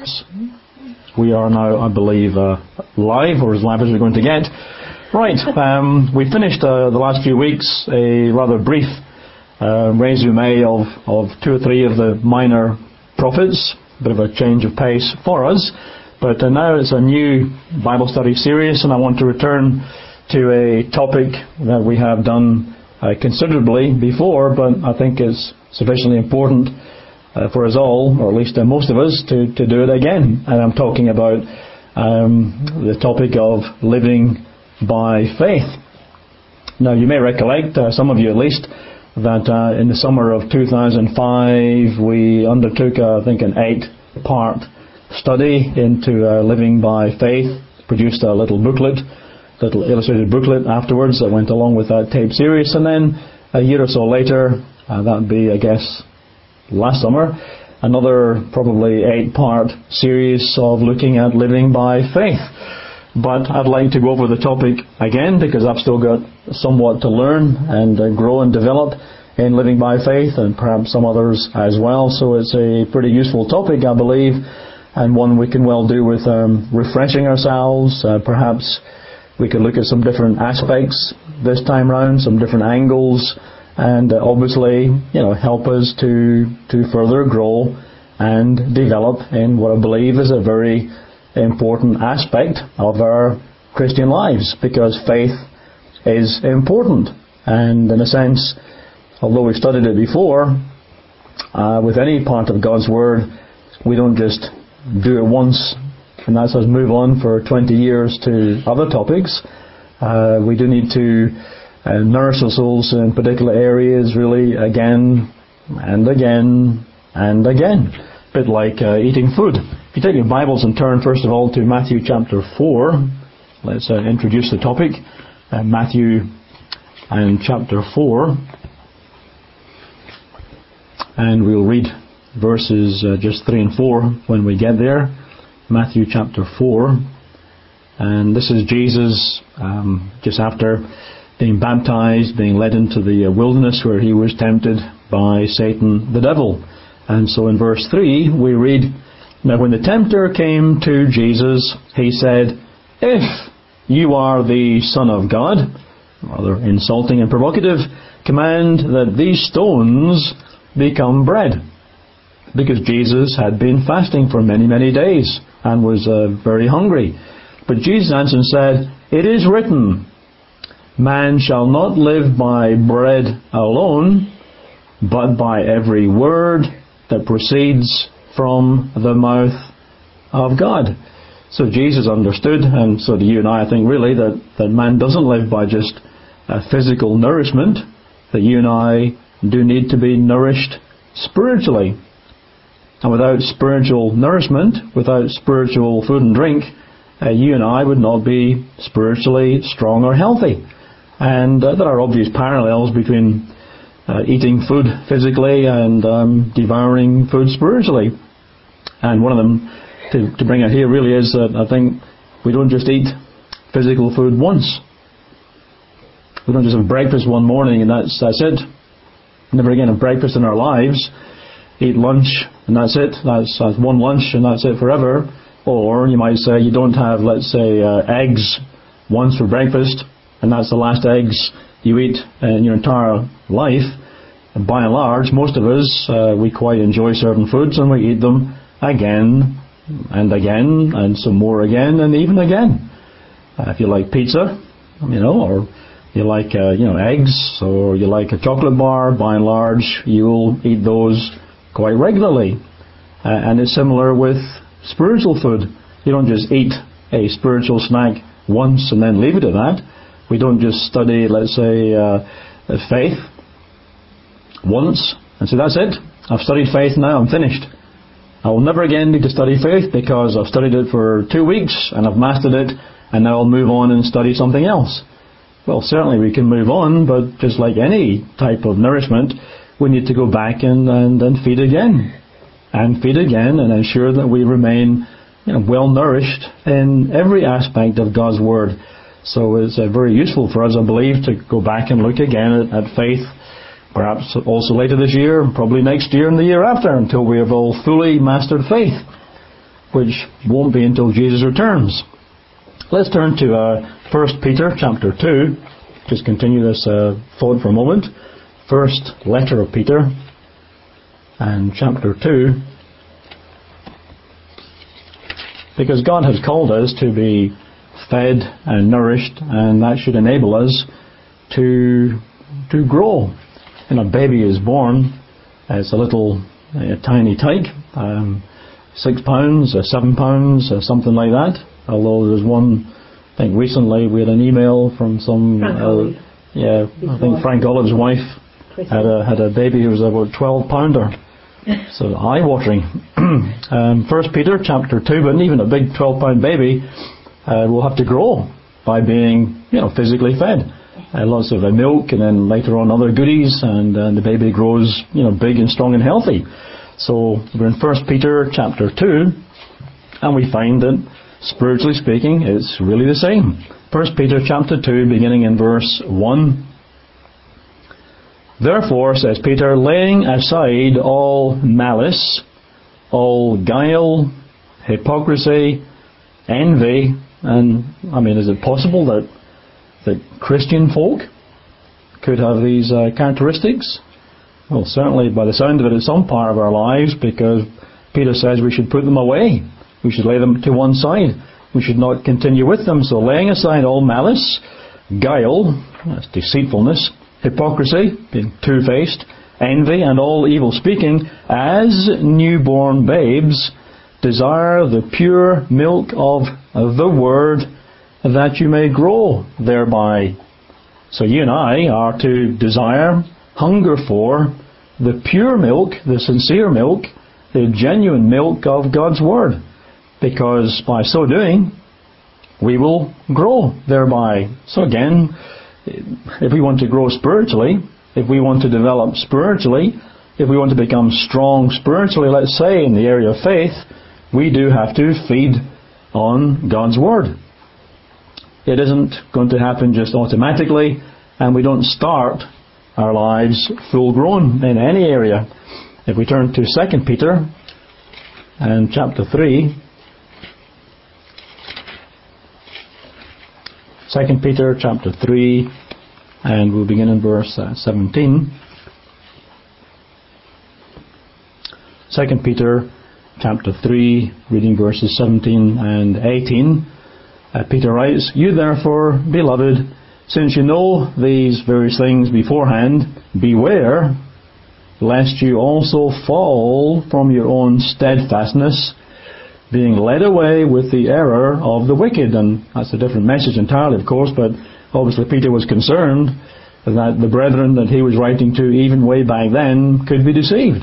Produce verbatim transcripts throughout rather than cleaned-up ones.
We are now, I believe, uh, live, or as live as we're going to get. Right, um, we finished uh, the last few weeks a rather brief uh, resume of, of two or three of the minor prophets. A bit of a change of pace for us. But uh, now it's a new Bible study series, and I want to return to a topic that we have done uh, considerably before, but I think is sufficiently important Uh, for us all, or at least uh, most of us, to, to do it again. And I'm talking about um, the topic of living by faith. Now, you may recollect, uh, some of you at least, that uh, in the summer of two thousand five we undertook, uh, I think, an eight-part study into uh, living by faith. Produced a little booklet, little illustrated booklet afterwards that went along with that tape series. And then a year or so later, uh, that would be, I guess, last summer, another probably eight-part series of looking at living by faith. But I'd like to go over the topic again because I've still got somewhat to learn and uh, grow and develop in living by faith, and perhaps some others as well. So it's a pretty useful topic, I believe, and one we can well do with um, refreshing ourselves. Uh, perhaps we could look at some different aspects this time round, some different angles, and uh, obviously, you know, help us to to further grow and develop in what I believe is a very important aspect of our Christian lives, because faith is important. And in a sense, although we've studied it before, uh, with any part of God's Word, we don't just do it once and that's us move on for twenty years to other topics. Uh, we do need to Uh, nourish our souls in particular areas, really, again and again and again. A bit like uh, eating food. If you take your Bibles and turn first of all to Matthew chapter four, let's uh, introduce the topic. Uh, Matthew and chapter four, and we'll read verses uh, just three and four when we get there. Matthew chapter four, and this is Jesus um, just after being baptized, being led into the wilderness where he was tempted by Satan the devil. And so in verse three we read, "Now when the tempter came to Jesus, he said, 'If you are the Son of God,'" rather insulting and provocative, "command that these stones become bread." Because Jesus had been fasting for many, many days and was uh, very hungry. But Jesus answered and said, "It is written, man shall not live by bread alone, but by every word that proceeds from the mouth of God." So Jesus understood, and so do you and I, I think, really, that, that man doesn't live by just uh, physical nourishment, that you and I do need to be nourished spiritually. And without spiritual nourishment, without spiritual food and drink, uh, you and I would not be spiritually strong or healthy. And uh, there are obvious parallels between uh, eating food physically and um, devouring food spiritually. And one of them to, to bring out here really is that I think we don't just eat physical food once. We don't just have breakfast one morning and that's that's it. Never again have breakfast in our lives. Eat lunch and that's it. That's, that's one lunch and that's it forever. Or you might say you don't have, let's say, uh, eggs once for breakfast, and that's the last eggs you eat in your entire life. And by and large, most of us, uh, we quite enjoy certain foods and we eat them again and again and some more again and even again. Uh, if you like pizza, you know, or you like, uh, you know, eggs, or you like a chocolate bar, by and large, you'll eat those quite regularly. Uh, and it's similar with spiritual food. You don't just eat a spiritual snack once and then leave it at that. We don't just study, let's say, uh, faith once and say, that's it. I've studied faith now, I'm finished. I will never again need to study faith because I've studied it for two weeks and I've mastered it, and now I'll move on and study something else. Well, certainly we can move on, but just like any type of nourishment, we need to go back and, and, and feed again. And feed again and ensure that we remain, you know, well nourished in every aspect of God's Word. So it's uh, very useful for us, I believe, to go back and look again at, at faith, perhaps also later this year, probably next year and the year after, until we have all fully mastered faith. which won't be until Jesus returns. Let's turn to uh, First Peter chapter two. Just continue this uh, thought for a moment. First letter of Peter and chapter two. Because God has called us to be fed and nourished, and that should enable us to to grow. When a baby is born, it's a little a tiny tyke, um, six pounds, or seven pounds, or something like that. Although there's one, I think recently we had an email from some, uh, yeah, I think Frank Olive's wife had a had a baby who was about twelve pounder. So eye-watering. um, First Peter chapter two, but even a big twelve pound baby uh, will have to grow by being, you know, physically fed. Uh, lots of uh, milk, and then later on other goodies, and uh, the baby grows, you know, big and strong and healthy. So we're in First Peter chapter two, and we find that spiritually speaking, it's really the same. First Peter chapter two, beginning in verse one. Therefore, says Peter, laying aside all malice, all guile, hypocrisy, envy, and, I mean, is it possible that that Christian folk could have these uh, characteristics? Well, certainly by the sound of it, it's some part of our lives, because Peter says we should put them away. We should lay them to one side. We should not continue with them. So laying aside all malice, guile, that's deceitfulness, hypocrisy, being two-faced, envy, and all evil speaking, as newborn babes, desire the pure milk of the Word, that you may grow thereby. So you and I are to desire, hunger for the pure milk, the sincere milk, the genuine milk of God's Word. Because by so doing, we will grow thereby. So again, if we want to grow spiritually, if we want to develop spiritually, if we want to become strong spiritually, let's say in the area of faith, we do have to feed on God's Word. It isn't going to happen just automatically, and we don't start our lives full grown in any area. If we turn to Second Peter and chapter three, Second Peter chapter three, and we'll begin in verse uh, seventeen. Second Peter chapter three, reading verses seventeen and eighteen. Uh, Peter writes, You therefore, beloved, since you know these various things beforehand, beware lest you also fall from your own steadfastness, being led away with the error of the wicked. And that's a different message entirely, of course, but obviously Peter was concerned that the brethren that he was writing to, even way back then, could be deceived.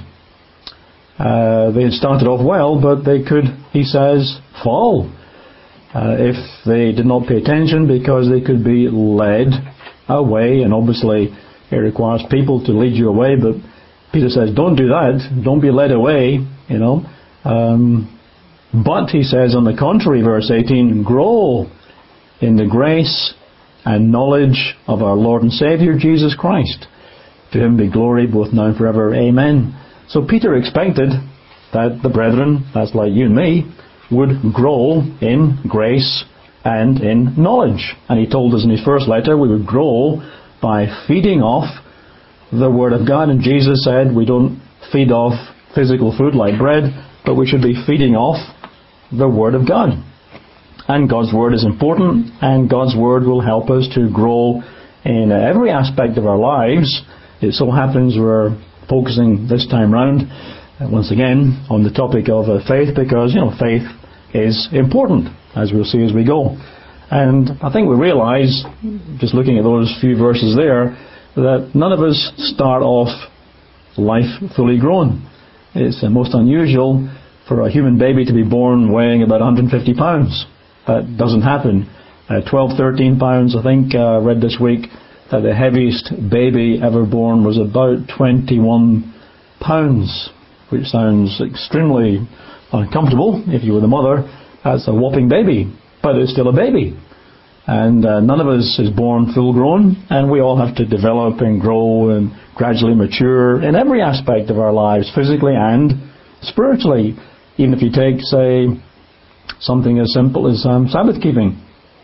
Uh, they had started off well, but they could, he says, fall uh, if they did not pay attention, because they could be led away. And obviously it requires people to lead you away, but Peter says, don't do that. Don't be led away, you know. Um, but he says, on the contrary, verse eighteen, grow in the grace and knowledge of our Lord and Saviour Jesus Christ. To Him be glory both now and forever. Amen. So Peter expected that the brethren, that's like you and me, would grow in grace and in knowledge. And he told us in his first letter we would grow by feeding off the Word of God. And Jesus said we don't feed off physical food like bread, but we should be feeding off the Word of God. And God's Word is important, and God's Word will help us to grow in every aspect of our lives. It so happens we're focusing this time round, uh, once again, on the topic of uh, faith, because, you know, faith is important, as we'll see as we go. And I think we realise, just looking at those few verses there, that none of us start off life fully grown. It's uh, most unusual for a human baby to be born weighing about one hundred fifty pounds. That doesn't happen. Uh, twelve, thirteen pounds, I think, I uh, read this week, that the heaviest baby ever born was about twenty-one pounds, which sounds extremely uncomfortable if you were the mother. That's a whopping baby, but it's still a baby. And uh, none of us is born full grown, and we all have to develop and grow and gradually mature in every aspect of our lives, physically and spiritually. Even if you take, say, Something as simple as um, Sabbath keeping.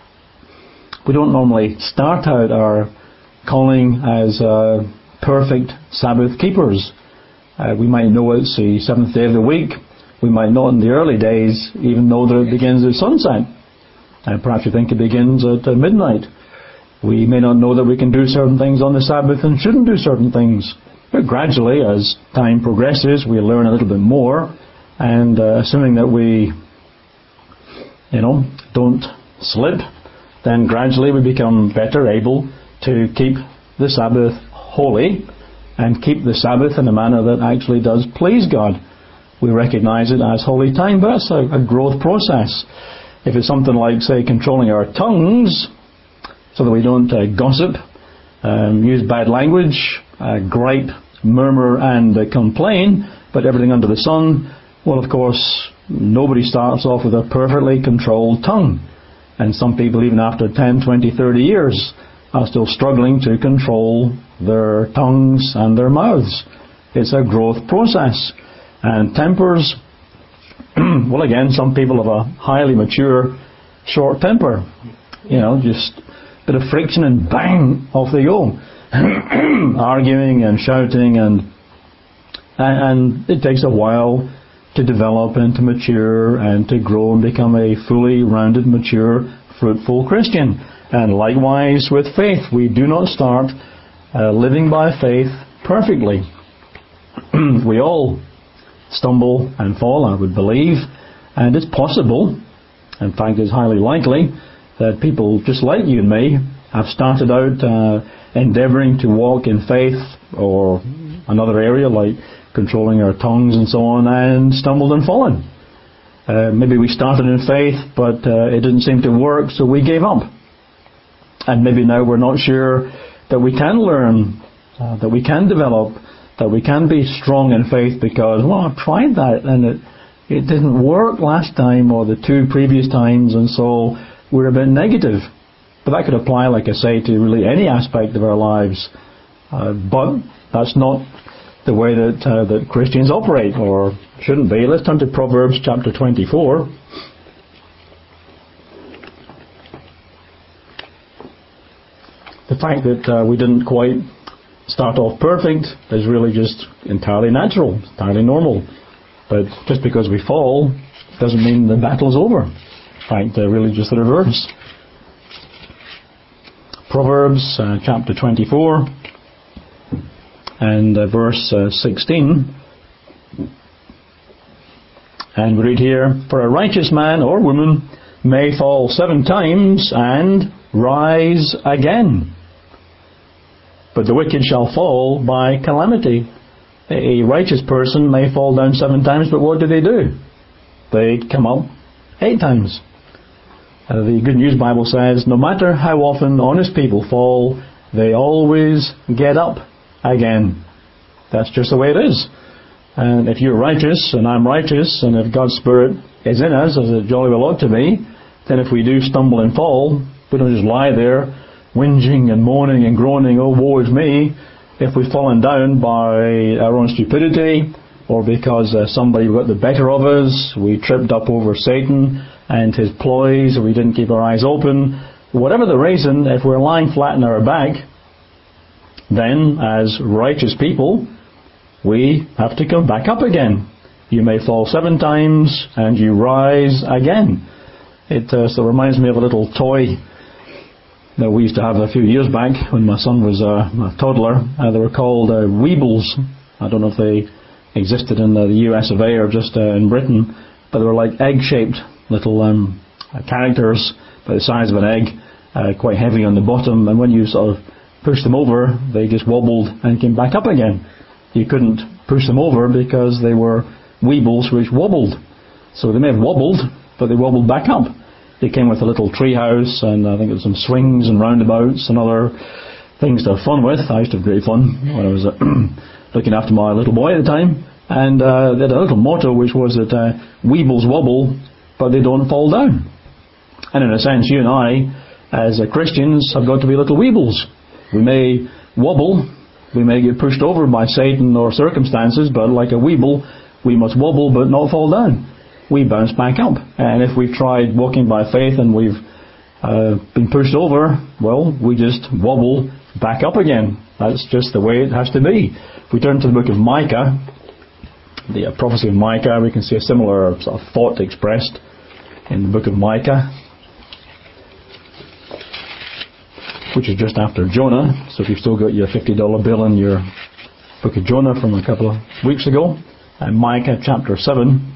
We don't normally start out our calling as uh, perfect Sabbath keepers. Uh, we might know it's the seventh day of the week. We might not in the early days even know that it begins at sunset. And perhaps you think it begins at uh, midnight. We may not know that we can do certain things on the Sabbath and shouldn't do certain things. But gradually, as time progresses, we learn a little bit more. And uh, assuming that we, you know, don't slip, then gradually we become better able to keep the Sabbath holy and keep the Sabbath in a manner that actually does please God. We recognize it as holy time, but that's a, a growth process. If it's something like, say, controlling our tongues so that we don't uh, gossip, um, use bad language, uh, gripe, murmur and uh, complain, but everything under the sun, well, of course, nobody starts off with a perfectly controlled tongue. And some people, even after ten, twenty, thirty years, are still struggling to control their tongues and their mouths. It's a growth process. And tempers, well, again, some people have a highly mature, short temper. You know, just a bit of friction and bang, off they go. Arguing and shouting, and and it takes a while to develop and to mature and to grow and become a fully rounded, mature, fruitful Christian. And likewise with faith, we do not start uh, living by faith perfectly. We all stumble and fall, I would believe, and it's possible, in fact it's highly likely, that people just like you and me have started out uh, endeavouring to walk in faith or another area like controlling our tongues and so on, and stumbled and fallen. Uh, maybe we started in faith, but uh, it didn't seem to work, so we gave up. And maybe now we're not sure that we can learn, uh, that we can develop, that we can be strong in faith because, well, I've tried that and it it didn't work last time or the two previous times, and so we're a bit negative. But that could apply, like I say, to really any aspect of our lives. Uh, but that's not the way that uh, that Christians operate, or shouldn't be. Let's turn to Proverbs chapter twenty-four. The fact that uh, we didn't quite start off perfect is really just entirely natural, entirely normal. But just because we fall doesn't mean the battle's over. In fact, uh, really just the reverse. Proverbs uh, chapter twenty-four and uh, verse uh, sixteen. And we read here, "For a righteous man or woman may fall seven times and rise again, but the wicked shall fall by calamity." A righteous person may fall down seven times, but what do they do? They come up eight times. Uh, the Good News Bible says, no matter how often honest people fall, they always get up again. That's just the way it is. And if you're righteous, and I'm righteous, and if God's Spirit is in us, as it jolly well ought to be, then if we do stumble and fall, we don't just lie there whinging and moaning and groaning, oh, woe is me. If we've fallen down by our own stupidity, or because uh, somebody got the better of us, we tripped up over Satan and his ploys, or we didn't keep our eyes open, whatever the reason, if we're lying flat on our back, then as righteous people, we have to come back up again. You may fall seven times and you rise again. It uh, so reminds me of a little toy that we used to have a few years back when my son was uh, a toddler. Uh, they were called uh, Weebles. I don't know if they existed in uh, the U S of A or just uh, in Britain, but they were like egg-shaped little um, uh, characters by the size of an egg, uh, quite heavy on the bottom, and when you sort of pushed them over, they just wobbled and came back up again. You couldn't push them over because they were Weebles which wobbled. So they may have wobbled, but they wobbled back up. They came with a little tree house, and I think there was some swings and roundabouts and other things to have fun with. I used to have great fun when I was uh, looking after my little boy at the time. And uh, they had a little motto which was that uh, Weebles wobble, but they don't fall down. And in a sense, you and I, as uh, Christians, have got to be little Weebles. We may wobble, we may get pushed over by Satan or circumstances, but like a Weeble, we must wobble but not fall down. we bounce back up. And if we've tried walking by faith and we've uh, been pushed over, well, we just wobble back up again. That's just the way it has to be. If we turn to the book of Micah, the uh, prophecy of Micah, we can see a similar sort of thought expressed in the book of Micah, which is just after Jonah. So if you've still got your fifty dollar bill in your book of Jonah from a couple of weeks ago, and Micah chapter seven.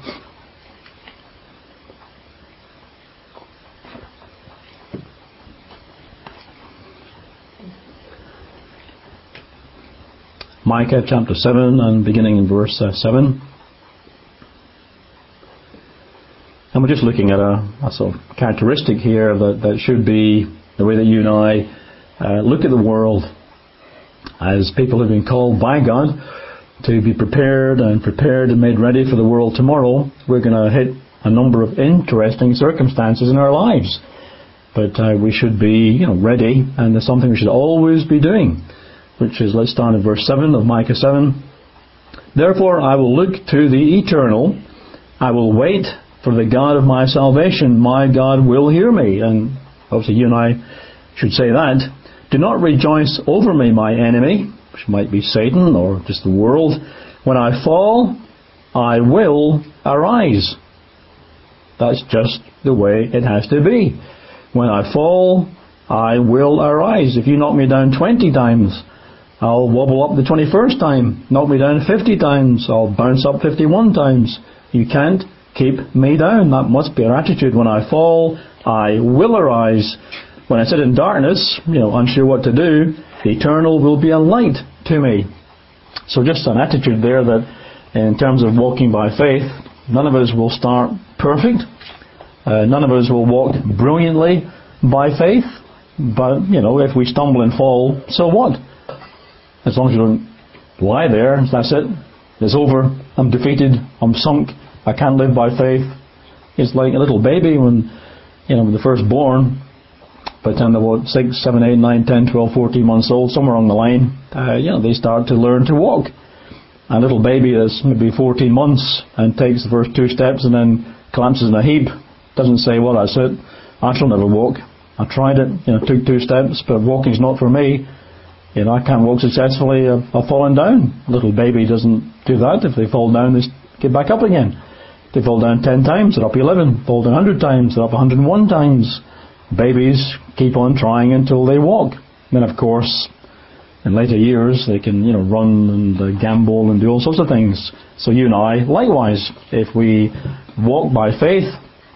Micah chapter seven, and beginning in verse uh, seven. And we're just looking at a, a sort of characteristic here that, that should be the way that you and I uh, look at the world as people who have been called by God to be prepared and prepared and made ready for the world tomorrow. We're going to hit a number of interesting circumstances in our lives. But uh, we should be, you know, ready, and there's something we should always be doing, which is, let's start at verse seven of Micah seven. Therefore I will look to the eternal, I will wait for the God of my salvation, my God will hear me. And obviously you and I should say that. Do not rejoice over me, my enemy, which might be Satan or just the world. When I fall, I will arise. That's just the way it has to be. When I fall, I will arise. If you knock me down twenty times, I'll wobble up the twenty-first time. Knock me down fifty times, I'll bounce up fifty-one times. You can't keep me down. That must be our attitude. When I fall, I will arise. When I sit in darkness, you know, unsure what to do, the eternal will be a light to me. So just an attitude there that in terms of walking by faith, none of us will start perfect. Uh, none of us will walk brilliantly by faith. But, you know, if we stumble and fall, so what? As long as you don't lie there, that's it. It's over. I'm defeated. I'm sunk. I can't live by faith. It's like a little baby when, you know, when they're first born. By the time they're what, six, seven, eight, nine, ten, twelve, fourteen months old, somewhere along the line, uh, you know, they start to learn to walk. A little baby that's maybe fourteen months and takes the first two steps and then collapses in a heap, doesn't say, well, that's it. I shall never walk. I tried it, you know, took two steps, but walking's not for me. You know, I can't walk successfully. I've, I've fallen down. A little baby doesn't do that. If they fall down, they get back up again. They fall down ten times, they're up eleven. Fall down one hundred times, they're up one hundred and one times. Babies keep on trying until they walk. Then, of course, in later years, they can, you know, run and uh, gamble and do all sorts of things. So you and I, likewise, if we walk by faith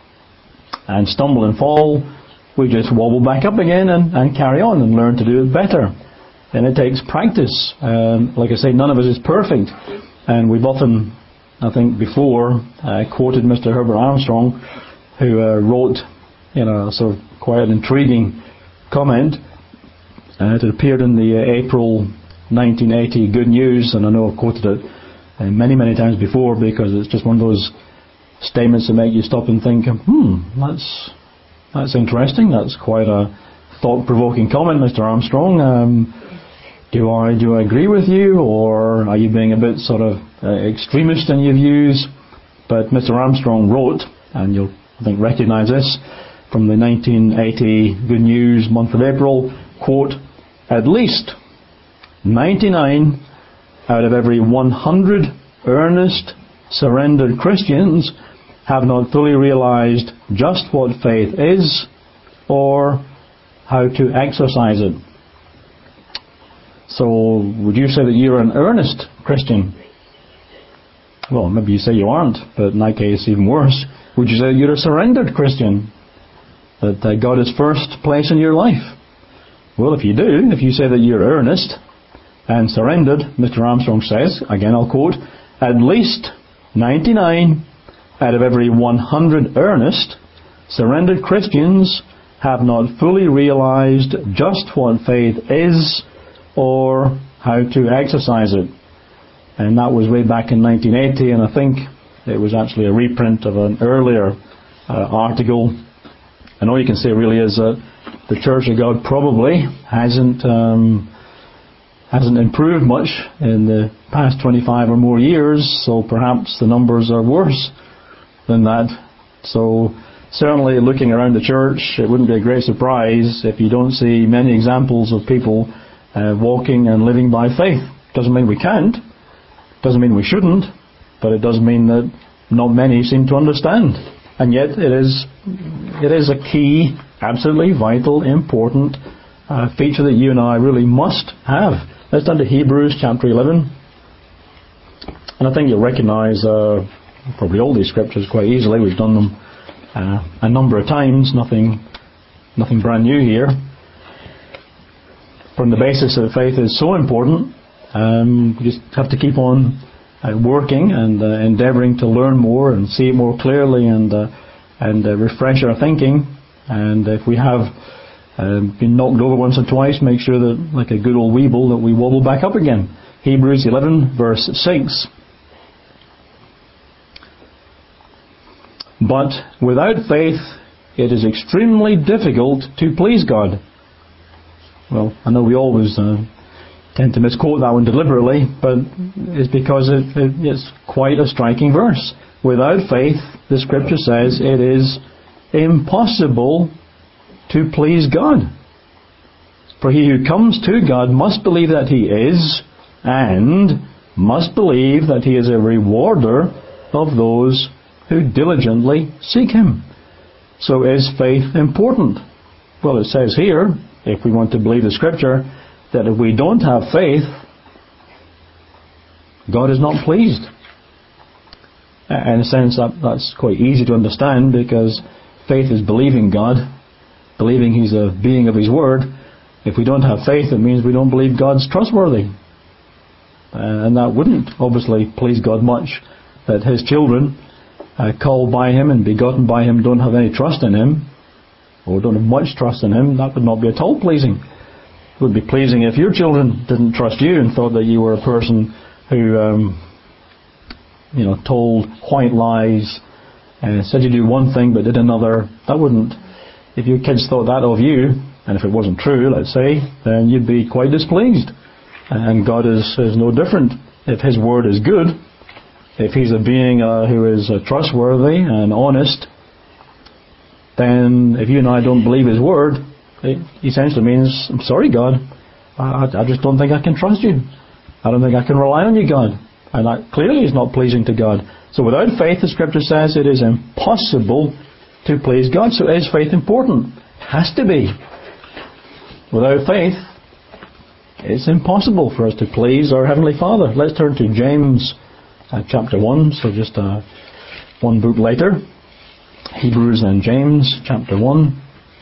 and stumble and fall, we just wobble back up again and, and carry on and learn to do it better. And it takes practice. Um, like I say, none of us is perfect. And we've often, I think before, uh, quoted Mister Herbert Armstrong, who uh, wrote, you know, sort of quite an intriguing comment. Uh, it appeared in the uh, April nineteen eighty Good News, and I know I've quoted it uh, many, many times before because it's just one of those statements that make you stop and think, hmm, that's that's interesting. That's quite a thought-provoking comment, Mister Armstrong. Um, do I do I agree with you, or are you being a bit sort of uh, extremist in your views? But Mister Armstrong wrote, and you'll I think recognise this from the nineteen eighty Good News, month of April, quote, at least ninety-nine out of every one hundred earnest, surrendered Christians have not fully realised just what faith is or how to exercise it. So, would you say that you're an earnest Christian? Well, maybe you say you aren't, but in that case, even worse. Would you say you're a surrendered Christian? That uh, God is first place in your life? Well, if you do, if you say that you're earnest and surrendered, Mister Armstrong says, again I'll quote, at least ninety-nine out of every one hundred earnest, surrendered Christians have not fully realised just what faith is or how to exercise it. And that was way back in nineteen eighty, and I think it was actually a reprint of an earlier uh, article. And all you can say really is that the Church of God probably hasn't um, hasn't improved much in the past twenty-five or more years, so perhaps the numbers are worse than that. So certainly looking around the church, it wouldn't be a great surprise if you don't see many examples of people uh, walking and living by faith. Doesn't mean we can't, doesn't mean we shouldn't, but it does mean that not many seem to understand. And yet it is it is a key, absolutely vital, important uh, feature that you and I really must have. Let's turn to Hebrews chapter eleven. And I think you'll recognise uh, probably all these scriptures quite easily. We've done them uh, a number of times, nothing nothing brand new here. From the basis that faith is so important, um, we just have to keep on uh, working and uh, endeavouring to learn more and see it more clearly and uh, and uh, refresh our thinking. And if we have uh, been knocked over once or twice, make sure that, like a good old weeble, that we wobble back up again. Hebrews eleven verse six. But without faith it is extremely difficult to please God. Well, I know we always uh, tend to misquote that one deliberately, but it's because it, it, it's quite a striking verse. Without faith, the scripture says, it is impossible to please God. For he who comes to God must believe that he is, and must believe that he is a rewarder of those who diligently seek him. So is faith important? Well, it says here, if we want to believe the scripture, that if we don't have faith, God is not pleased. In a sense, that, that's quite easy to understand, because faith is believing God, believing he's a being of his word. If we don't have faith, it means we don't believe God's trustworthy. And that wouldn't obviously please God much, that his children, uh, called by him and begotten by him, don't have any trust in him, or don't have much trust in him. That would not be at all pleasing. It would be pleasing if your children didn't trust you and thought that you were a person who, um, you know, told white lies and said you do one thing but did another. That wouldn't. If your kids thought that of you, and if it wasn't true, let's say, then you'd be quite displeased. And God is, is no different. If his word is good, if he's a being uh, who is uh, trustworthy and honest, then if you and I don't believe his word, it essentially means, I'm sorry, God, I, I just don't think I can trust you. I don't think I can rely on you, God. And that clearly is not pleasing to God. So without faith, the scripture says, it is impossible to please God. So is faith important? It has to be. Without faith, it's impossible for us to please our Heavenly Father. Let's turn to James uh, chapter one, so just uh, one book later. Hebrews and James chapter one.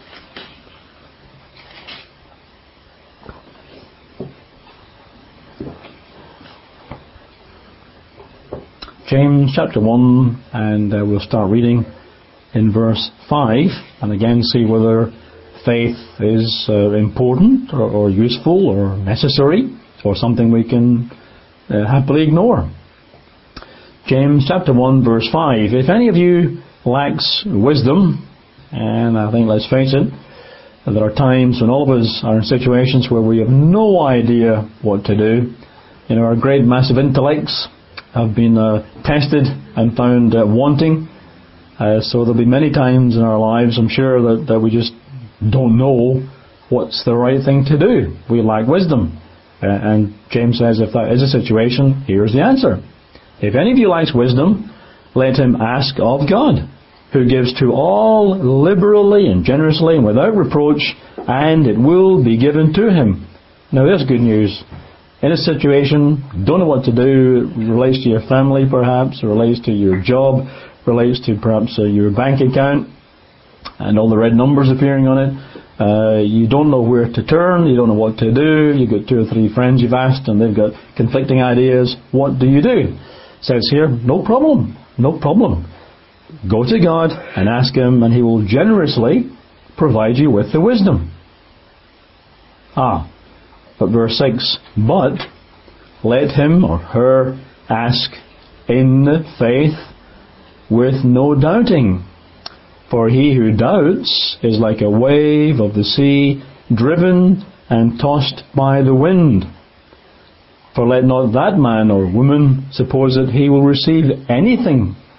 James chapter one, and uh, we'll start reading in verse five, and again see whether faith is uh, important or, or useful or necessary, or something we can uh, happily ignore. James chapter one verse five. If any of you lacks wisdom, and I think, let's face it, there are times when all of us are in situations where we have no idea what to do. You know, our great massive intellects have been uh, tested and found uh, wanting. Uh, so there'll be many times in our lives, I'm sure, that, that we just don't know what's the right thing to do. We lack wisdom. Uh, and James says, if that is a situation, here's the answer. If any of you lacks wisdom, let him ask of God, who gives to all liberally and generously and without reproach, and it will be given to him. Now there's good news. In a situation, don't know what to do, it relates to your family perhaps, it relates to your job, relates to perhaps uh, your bank account, and all the red numbers appearing on it. Uh, you don't know where to turn, you don't know what to do, you've got two or three friends you've asked and they've got conflicting ideas. What do you do? It says here, no problem, no problem. Go to God and ask him, and he will generously provide you with the wisdom. Ah, but verse six, but let him or her ask in faith with no doubting. For he who doubts is like a wave of the sea, driven and tossed by the wind. For let not that man or woman suppose that he will receive anything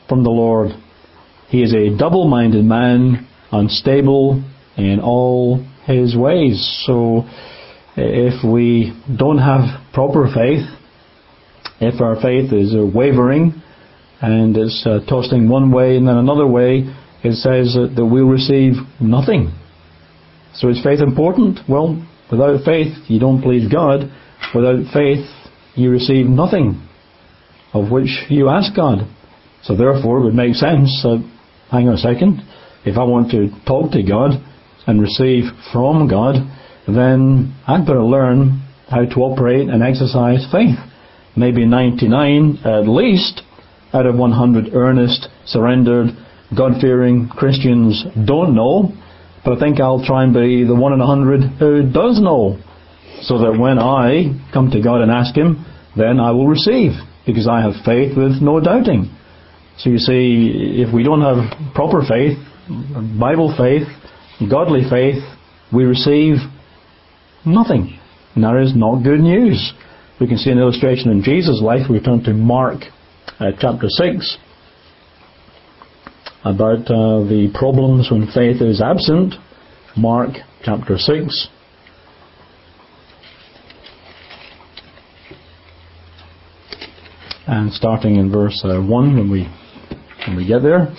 from the Lord. He is a double-minded man, unstable in all his ways. So if we don't have proper faith, if our faith is wavering and it's uh, tossing one way and then another way, it says that, that we'll receive nothing. So is faith important? Well, without faith you don't please God. Without faith you receive nothing of which you ask God. So therefore it would make sense that, hang on a second, if I want to talk to God and receive from God, then I'd better learn how to operate and exercise faith. Maybe ninety-nine at least out of one hundred earnest, surrendered, God-fearing Christians don't know, but I think I'll try and be the one in a hundred who does know, so that when I come to God and ask Him, then I will receive, because I have faith with no doubting. So you see, if we don't have proper faith, Bible faith, godly faith, we receive nothing. And that is not good news. We can see an illustration in Jesus' life. We turn to Mark uh, chapter six about uh, the problems when faith is absent. Mark chapter six. And starting in verse uh, one when we when we get there.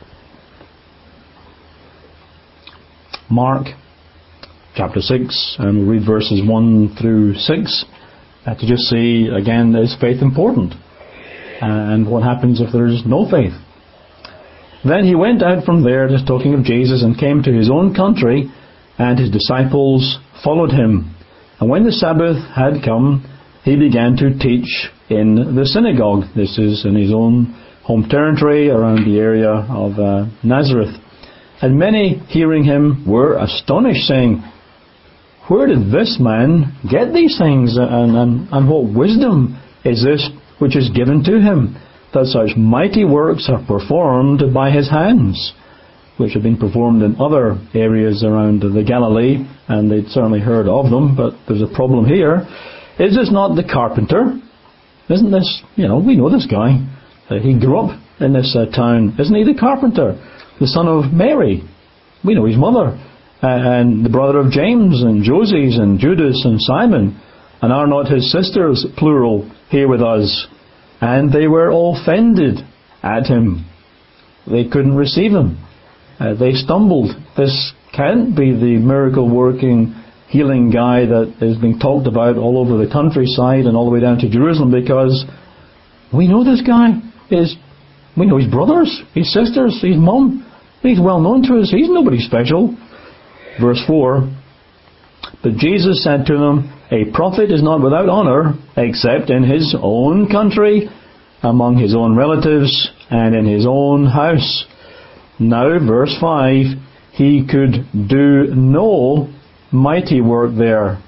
Mark chapter six, and we'll read verses one through six uh, to just see again, is faith important? And what happens if there is no faith? Then he went out from there, just talking of Jesus, and came to his own country, and his disciples followed him. And when the Sabbath had come, he began to teach in the synagogue. This is in his own home territory around the area of uh, Nazareth. And many, hearing him, were astonished, saying, "Where did this man get these things? And, and, and what wisdom is this which is given to him, that such mighty works are performed by his hands?" Which have been performed in other areas around the Galilee, and they'd certainly heard of them, but there's a problem here. Is this not the carpenter? Isn't this, you know, we know this guy. Uh, he grew up in this uh, town. Isn't he the carpenter? The son of Mary. We know his mother. Uh, and the brother of James and Joses and Judas and Simon. And are not his sisters, plural, here with us? And they were offended at him. They couldn't receive him. Uh, they stumbled. This can't be the miracle-working, healing guy that is being talked about all over the countryside and all the way down to Jerusalem, because we know this guy. Is we know his brothers, his sisters, his mum. He's well known to us. He's nobody special. Verse four. But Jesus said to them, "A prophet is not without honour, except in his own country, among his own relatives, and in his own house." Now, verse five, he could do no mighty work there,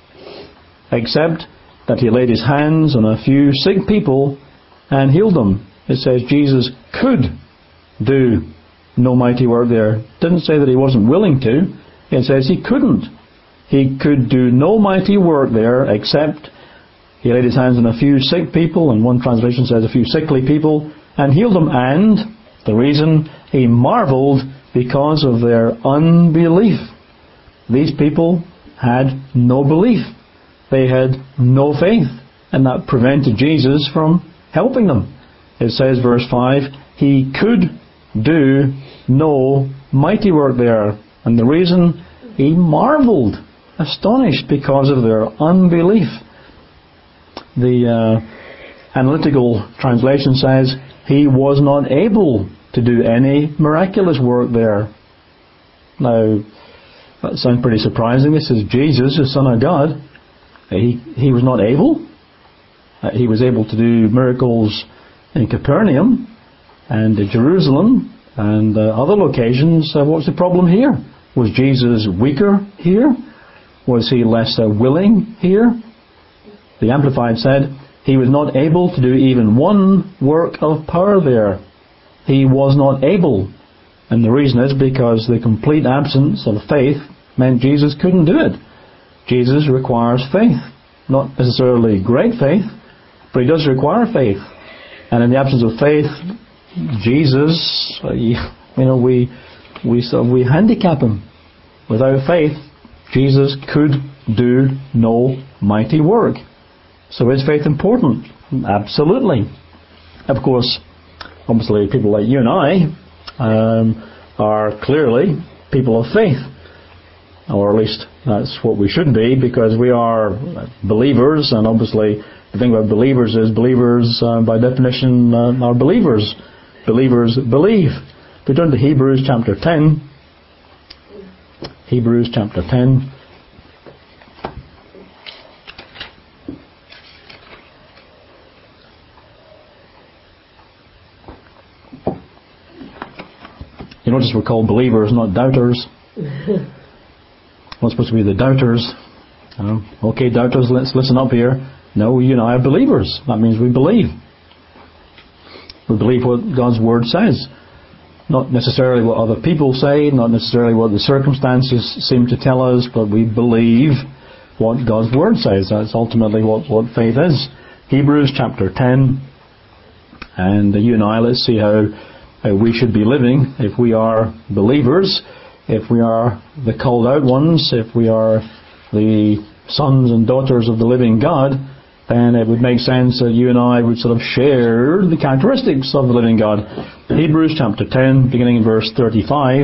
except that he laid his hands on a few sick people and healed them. It says Jesus could do no mighty work there. It didn't say that he wasn't willing to. It says he couldn't. He could do no mighty work there, except he laid his hands on a few sick people, and one translation says a few sickly people, and healed them. And the reason, he marvelled because of their unbelief. These people had no belief. They had no faith. And that prevented Jesus from helping them. It says, verse five, he could do no mighty work there. And the reason, he marvelled, astonished because of their unbelief. The uh, analytical translation says, he was not able to do any miraculous work there. Now, that sounds pretty surprising. This is Jesus, the Son of God. He he was not able. Uh, he was able to do miracles in Capernaum and in Jerusalem and uh, other locations. Uh, what's the problem here? Was Jesus weaker here? Was he less uh, willing here? The Amplified said, he was not able to do even one work of power there. He was not able. And the reason is because the complete absence of faith meant Jesus couldn't do it. Jesus requires faith. Not necessarily great faith, but he does require faith. And in the absence of faith, Jesus, uh, you know, we we sort of, we handicap him. Without faith, Jesus could do no mighty work. So is faith important? Absolutely. Of course, obviously people like you and I um, are clearly people of faith. Or at least that's what we should be, because we are believers, and obviously the thing about believers is believers uh, by definition uh, are believers. Believers believe. If we turn to Hebrews chapter ten, Hebrews chapter ten. You notice we're called believers, not doubters. We're supposed to be the doubters. Uh, okay, doubters, let's listen up here. No, you and I are believers. That means we believe. We believe what God's Word says. Not necessarily what other people say, not necessarily what the circumstances seem to tell us, but we believe what God's Word says. That's ultimately what, what faith is. Hebrews chapter ten. And you and I, let's see how, how we should be living if we are believers. If we are the called out ones, if we are the sons and daughters of the living God, then it would make sense that you and I would sort of share the characteristics of the living God. Hebrews chapter ten, beginning in verse thirty-five.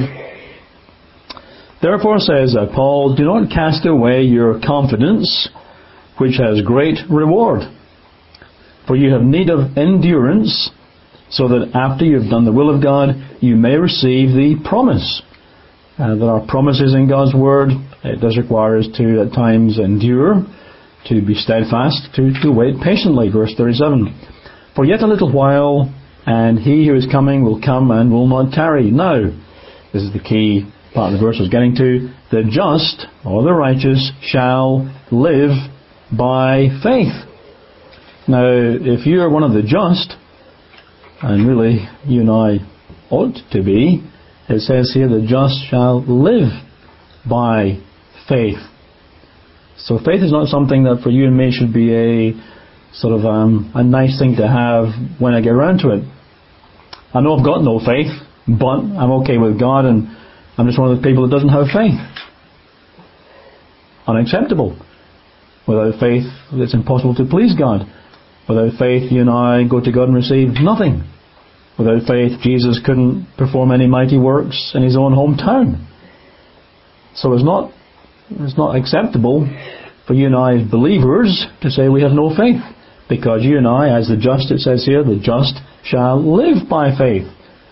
Therefore says uh, Paul, do not cast away your confidence, which has great reward. For you have need of endurance, so that after you have done the will of God, you may receive the promise. Uh, there are promises in God's Word. It does require us to at times endure, to be steadfast, to, to wait patiently. Verse thirty-seven. For yet a little while, and he who is coming will come and will not tarry. Now, this is the key part of the verse I was getting to. The just, or the righteous, shall live by faith. Now, if you are one of the just, and really you and I ought to be, it says here, the just shall live by faith. So faith is not something that for you and me should be a sort of um, a nice thing to have when I get around to it. I know I've got no faith, but I'm okay with God, and I'm just one of the people that doesn't have faith. Unacceptable. Without faith, it's impossible to please God. Without faith, you and I go to God and receive nothing. Without faith, Jesus couldn't perform any mighty works in his own hometown. So it's not it's not acceptable for you and I as believers to say we have no faith. Because you and I, as the just, it says here, the just shall live by faith.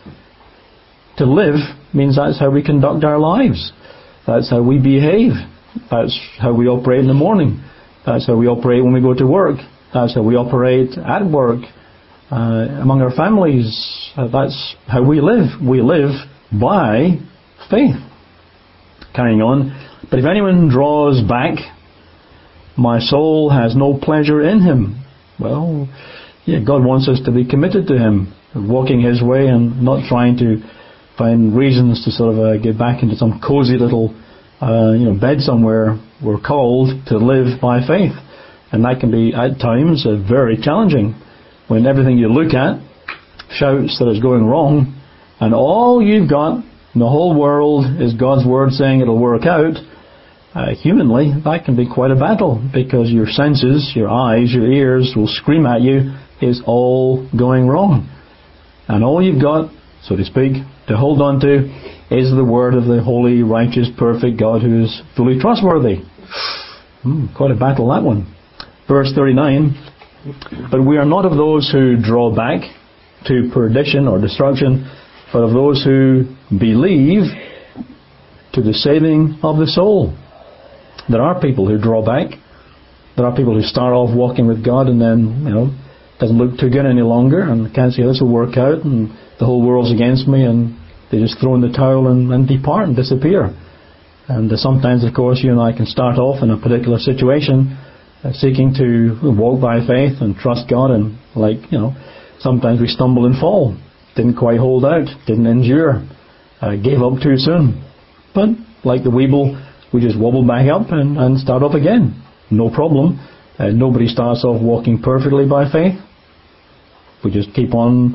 To live means that's how we conduct our lives. That's how we behave. That's how we operate in the morning. That's how we operate when we go to work. That's how we operate at work. Uh, among our families, uh, that's how we live. We live by faith. Carrying on. But if anyone draws back, my soul has no pleasure in him. Well, yeah, God wants us to be committed to Him, walking His way and not trying to find reasons to sort of uh, get back into some cozy little uh, you know, bed somewhere. We're called to live by faith. And that can be, at times, uh, very challenging. When everything you look at shouts that it's going wrong, and all you've got in the whole world is God's Word saying it'll work out, uh, humanly, that can be quite a battle, because your senses, your eyes, your ears will scream at you, it's all going wrong. And all you've got, so to speak, to hold on to is the Word of the holy, righteous, perfect God who is fully trustworthy. Hmm, quite a battle, that one. Verse thirty-nine, but we are not of those who draw back to perdition or destruction, but of those who believe to the saving of the soul. There are people who draw back. There are people who start off walking with God and then, you know, it doesn't look too good any longer and can't see how this will work out and the whole world's against me, and they just throw in the towel and, and depart and disappear. And uh, sometimes, of course, you and I can start off in a particular situation uh, seeking to walk by faith and trust God, and like, you know, sometimes we stumble and fall. Didn't quite hold out, didn't endure, uh, gave up too soon. But like the weeble, we just wobble back up and, and start up again. No problem. Uh, nobody starts off walking perfectly by faith. We just keep on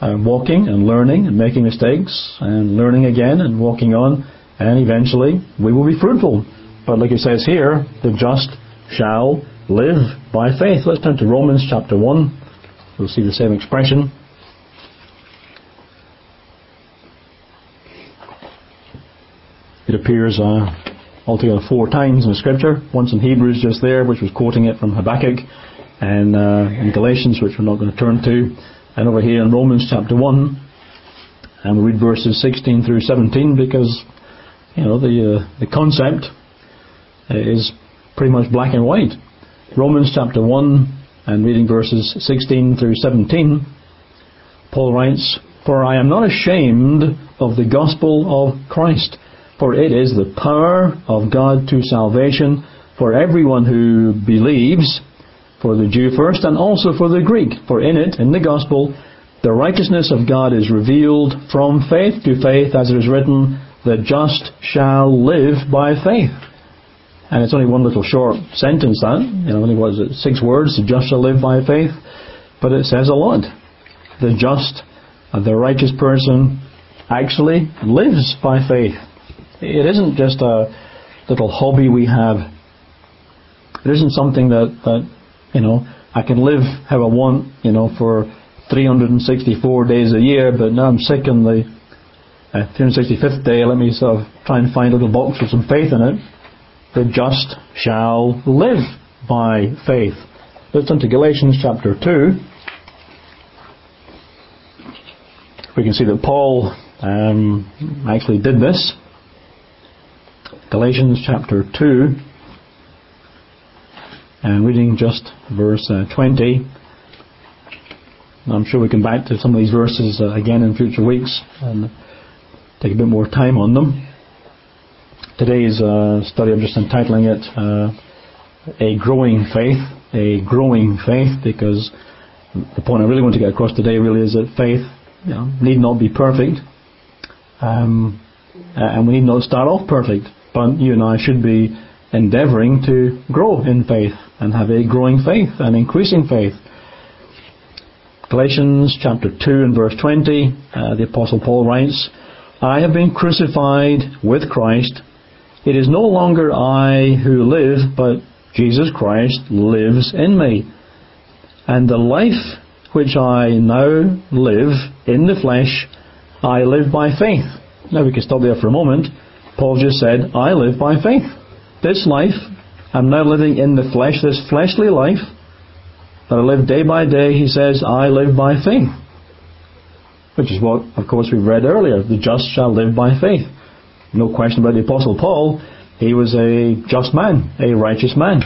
uh, walking and learning and making mistakes and learning again and walking on, and eventually we will be fruitful. But like it says here, the just shall live by faith. Let's turn to Romans chapter one. We'll see the same expression. It appears uh, altogether four times in the Scripture. Once in Hebrews just there, which was quoting it from Habakkuk, and uh, in Galatians, which we're not going to turn to, and over here in Romans chapter one, and we read verses sixteen through seventeen, because you know the uh, the concept is pretty much black and white. Romans chapter one, and reading verses sixteen through seventeen, Paul writes, "For I am not ashamed of the gospel of Christ, for it is the power of God to salvation for everyone who believes, for the Jew first and also for the Greek. For in it, in the gospel, the righteousness of God is revealed from faith to faith, as it is written, the just shall live by faith." And it's only one little short sentence, that. You know, only what is it, six words, the just shall live by faith. But it says a lot. The just, the righteous person, actually lives by faith. It isn't just a little hobby we have. It isn't something that, that you know, I can live how I want, you know, for three hundred sixty-four days a year, but now I'm sick on the uh, three hundred sixty-fifth day, let me sort of try and find a little box with some faith in it. The just shall live by faith. Let's turn to Galatians chapter two. We can see that Paul um, actually did this. Galatians chapter two, and reading just verse uh, twenty. I'm sure we can back to some of these verses uh, again in future weeks and take a bit more time on them. Today's uh, study, I'm just entitling it uh, A Growing Faith. A Growing Faith, because the point I really want to get across today really is that faith, you know, need not be perfect, um, and we need not start off perfect, but you and I should be endeavouring to grow in faith and have a growing faith, an increasing faith. Galatians chapter two and verse twenty, uh, the Apostle Paul writes, "I have been crucified with Christ. It is no longer I who live, but Jesus Christ lives in me. And the life which I now live in the flesh, I live by faith." Now we can stop there for a moment. Paul just said, I live by faith. This life, I'm now living in the flesh, this fleshly life that I live day by day, he says, I live by faith. Which is what, of course, we read earlier. The just shall live by faith. No question about the Apostle Paul. He was a just man, a righteous man.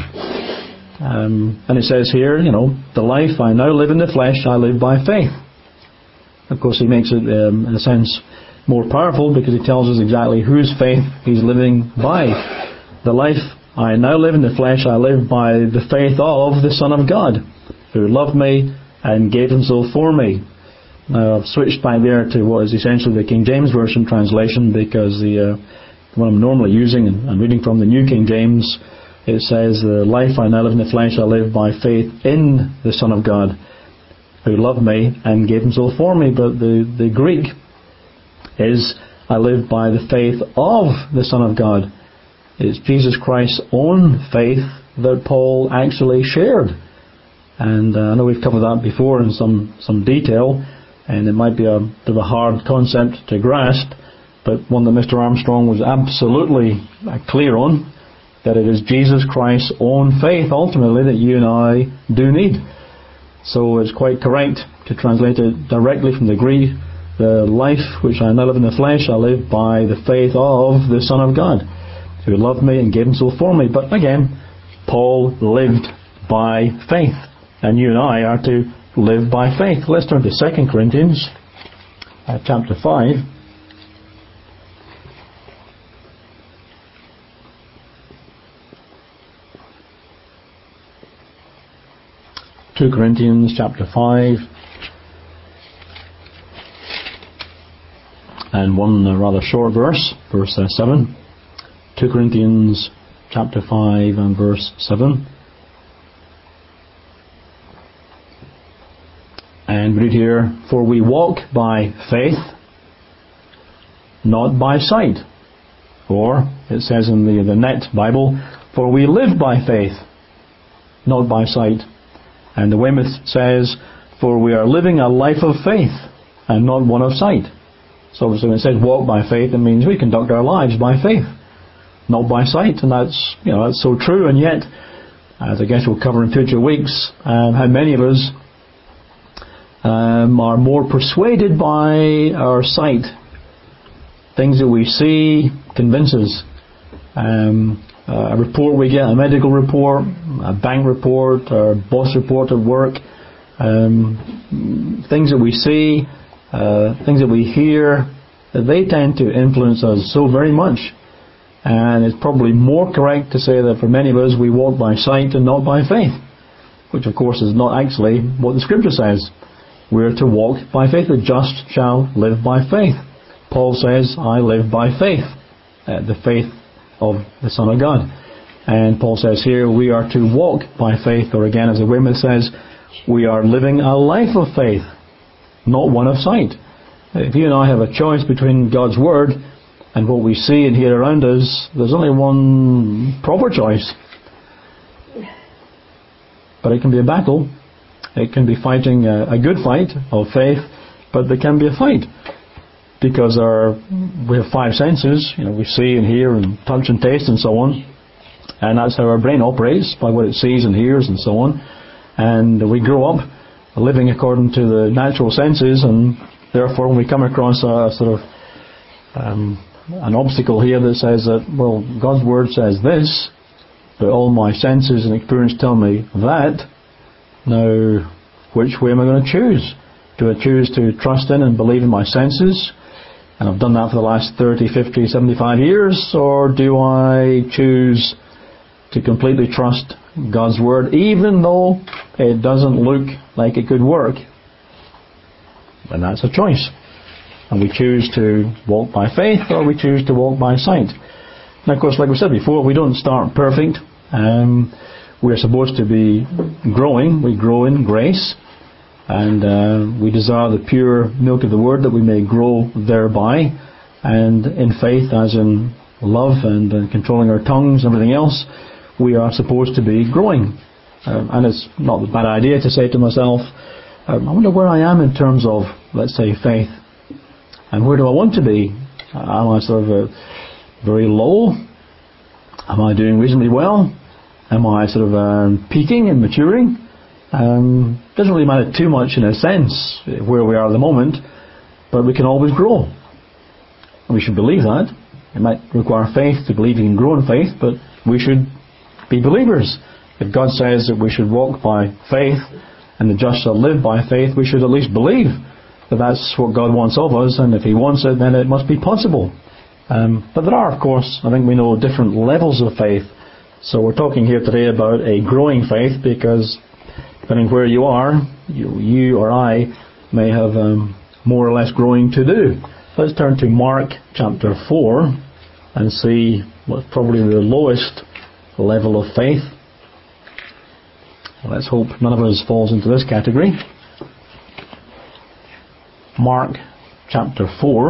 Um, and it says here, you know, the life I now live in the flesh, I live by faith. Of course, he makes it, um, in a sense, more powerful because he tells us exactly whose faith he's living by. The life I now live in the flesh, I live by the faith of the Son of God, who loved me and gave himself for me. Now, I've switched back there to what is essentially the King James Version translation, because the uh, what I'm normally using, and I'm reading from the New King James, it says, "The life I now live in the flesh, I live by faith in the Son of God, who loved me and gave himself for me." But the, the Greek is, "I live by the faith of the Son of God." It's Jesus Christ's own faith that Paul actually shared. And uh, I know we've covered that before in some, some detail, and it might be a bit of a hard concept to grasp, but one that Mister Armstrong was absolutely clear on, that it is Jesus Christ's own faith ultimately that you and I do need. So it's quite correct to translate it directly from the Greek. The life which I now live in the flesh, I live by the faith of the Son of God, who loved me and gave himself for me. But again, Paul lived by faith, and you and I are to live by faith. Let's turn to Second Corinthians uh, chapter five. Two Corinthians chapter five, and one uh, rather short verse, verse uh, seven. Two Corinthians chapter five and verse seven. And read here, for we walk by faith, not by sight. Or, it says in the, the Net Bible, for we live by faith, not by sight. And the Weymouth says, for we are living a life of faith, and not one of sight. So obviously when it says walk by faith, it means we conduct our lives by faith, not by sight. And that's, you know, that's so true. And yet, as I guess we'll cover in future weeks, um, how many of us um, are more persuaded by our sight. Things that we see convince us. Um, a report we get, a medical report, a bank report, or boss report at work, um, things that we see, uh, things that we hear, they tend to influence us so very much. And it's probably more correct to say that for many of us we walk by sight and not by faith, which of course is not actually what the Scripture says. We're to walk by faith. The just shall live by faith. Paul says, I live by faith, uh, the faith of the Son of God. And Paul says here we are to walk by faith, or again as the Weymouth says, we are living a life of faith, not one of sight. If you and I have a choice between God's Word and what we see and hear around us, there's only one proper choice. But it can be a battle. It can be fighting a, a good fight of faith, but there can be a fight. Because our, we have five senses, you know, we see and hear and touch and taste and so on. And that's how our brain operates, by what it sees and hears and so on. And we grow up living according to the natural senses, and therefore when we come across a sort of um, an obstacle here that says that, well, God's Word says this, but all my senses and experience tell me that, now which way am I going to choose? Do I choose to trust in and believe in my senses? And I've done that for the last thirty, fifty, seventy-five years, or do I choose to completely trust God's Word, even though it doesn't look like it could work? And that's a choice. And we choose to walk by faith, or we choose to walk by sight. And of course, like we said before, we don't start perfect. Um, we're supposed to be growing. We grow in grace. And uh, we desire the pure milk of the Word, that we may grow thereby. And in faith, as in love and uh, controlling our tongues and everything else, we are supposed to be growing. Um, and it's not a bad idea to say to myself, um, I wonder where I am in terms of, let's say, faith. And where do I want to be? Am I sort of uh, very low? Am I doing reasonably well? Am I sort of um, peaking and maturing? Um, doesn't really matter too much in a sense where we are at the moment, but we can always grow. And we should believe that. It might require faith to believe you can grow in faith, but we should be believers. If God says that we should walk by faith and the just shall live by faith, we should at least believe that that's what God wants of us, and if He wants it, then it must be possible. Um, but there are, of course, I think we know different levels of faith. So we're talking here today about a growing faith, because depending where you are, you, you or I may have um, more or less growing to do. Let's turn to Mark chapter four and see what's probably the lowest level of faith. Let's hope none of us falls into this category. Mark chapter four,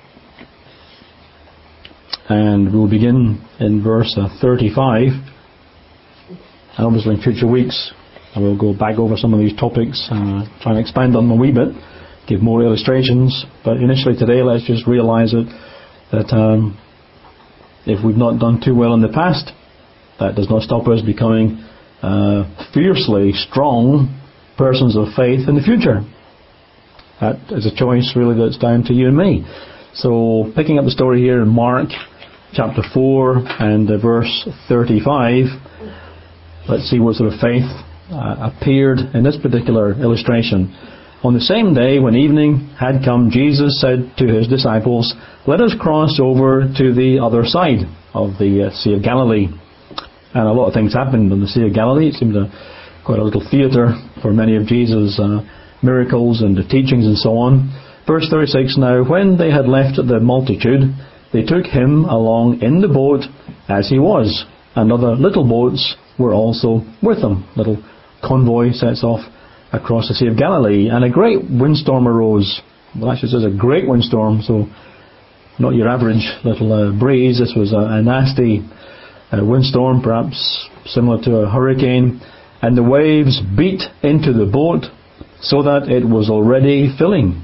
and we'll begin in verse uh, thirty-five. And obviously in future weeks I will go back over some of these topics and uh, try and expand on them a wee bit, give more illustrations. But initially today, let's just realise it, that um, if we've not done too well in the past, that does not stop us becoming uh, fiercely strong persons of faith in the future. That is a choice really that's down to you and me. So picking up the story here in Mark chapter four and uh, verse thirty-five, let's see what sort of faith uh, appeared in this particular illustration. On the same day, when evening had come, Jesus said to His disciples, "Let us cross over to the other side of the uh, Sea of Galilee." And a lot of things happened on the Sea of Galilee. It seemed a, quite a little theatre for many of Jesus' uh, miracles and the teachings and so on. Verse thirty-six, "Now when they had left the multitude, they took Him along in the boat as He was, and other little boats were also with Him." Little convoy sets off across the Sea of Galilee, and a great windstorm arose. Well, actually, it says a great windstorm, so not your average little uh, breeze. This was a, a nasty uh, windstorm, perhaps similar to a hurricane, and the waves beat into the boat so that it was already filling.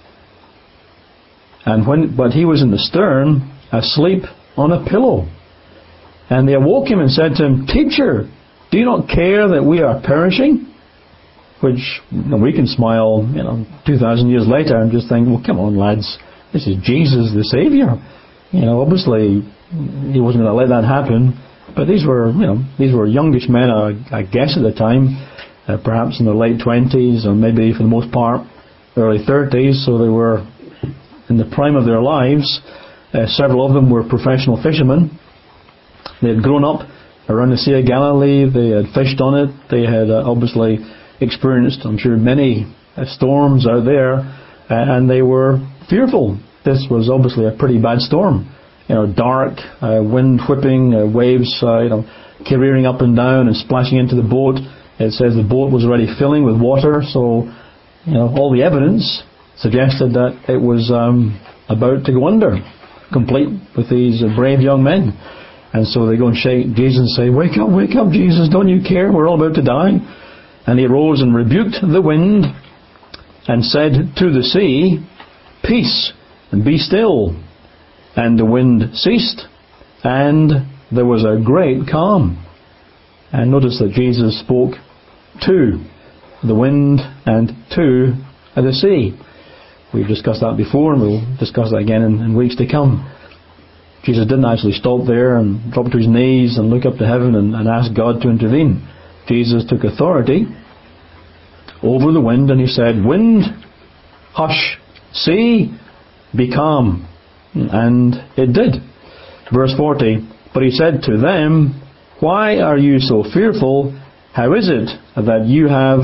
And when, but he was in the stern, asleep on a pillow. And they awoke him and said to him, "Teacher, do you not care that we are perishing?" Which, you know, we can smile, you know, two thousand years later and just think, well, come on, lads, this is Jesus the Saviour. You know, obviously he wasn't going to let that happen. But these were, you know, these were youngish men, I, I guess at the time, uh, perhaps in their late twenties, or maybe for the most part early thirties. So they were in the prime of their lives. Uh, several of them were professional fishermen. They had grown up around the Sea of Galilee. They had fished on it. They had uh, obviously experienced, I'm sure, many uh, storms out there, uh, and they were fearful. This was obviously a pretty bad storm. You know, dark, uh, wind whipping, uh, waves, uh, you know, careering up and down and splashing into the boat. It says the boat was already filling with water, so, you know, all the evidence suggested that it was um, about to go under, complete with these uh, brave young men. And so they go and shake Jesus and say, "Wake up, wake up, Jesus, don't you care? We're all about to die." And he arose and rebuked the wind and said to the sea, "Peace, and be still." And the wind ceased, and there was a great calm. And notice that Jesus spoke to the wind and to the sea. We've discussed that before, and we'll discuss that again in, in weeks to come. Jesus didn't actually stop there and drop to his knees and look up to heaven and, and ask God to intervene. Jesus took authority over the wind and he said, "Wind, hush, sea, be calm." And it did. Verse forty, "But he said to them, Why are you so fearful? How is it that you have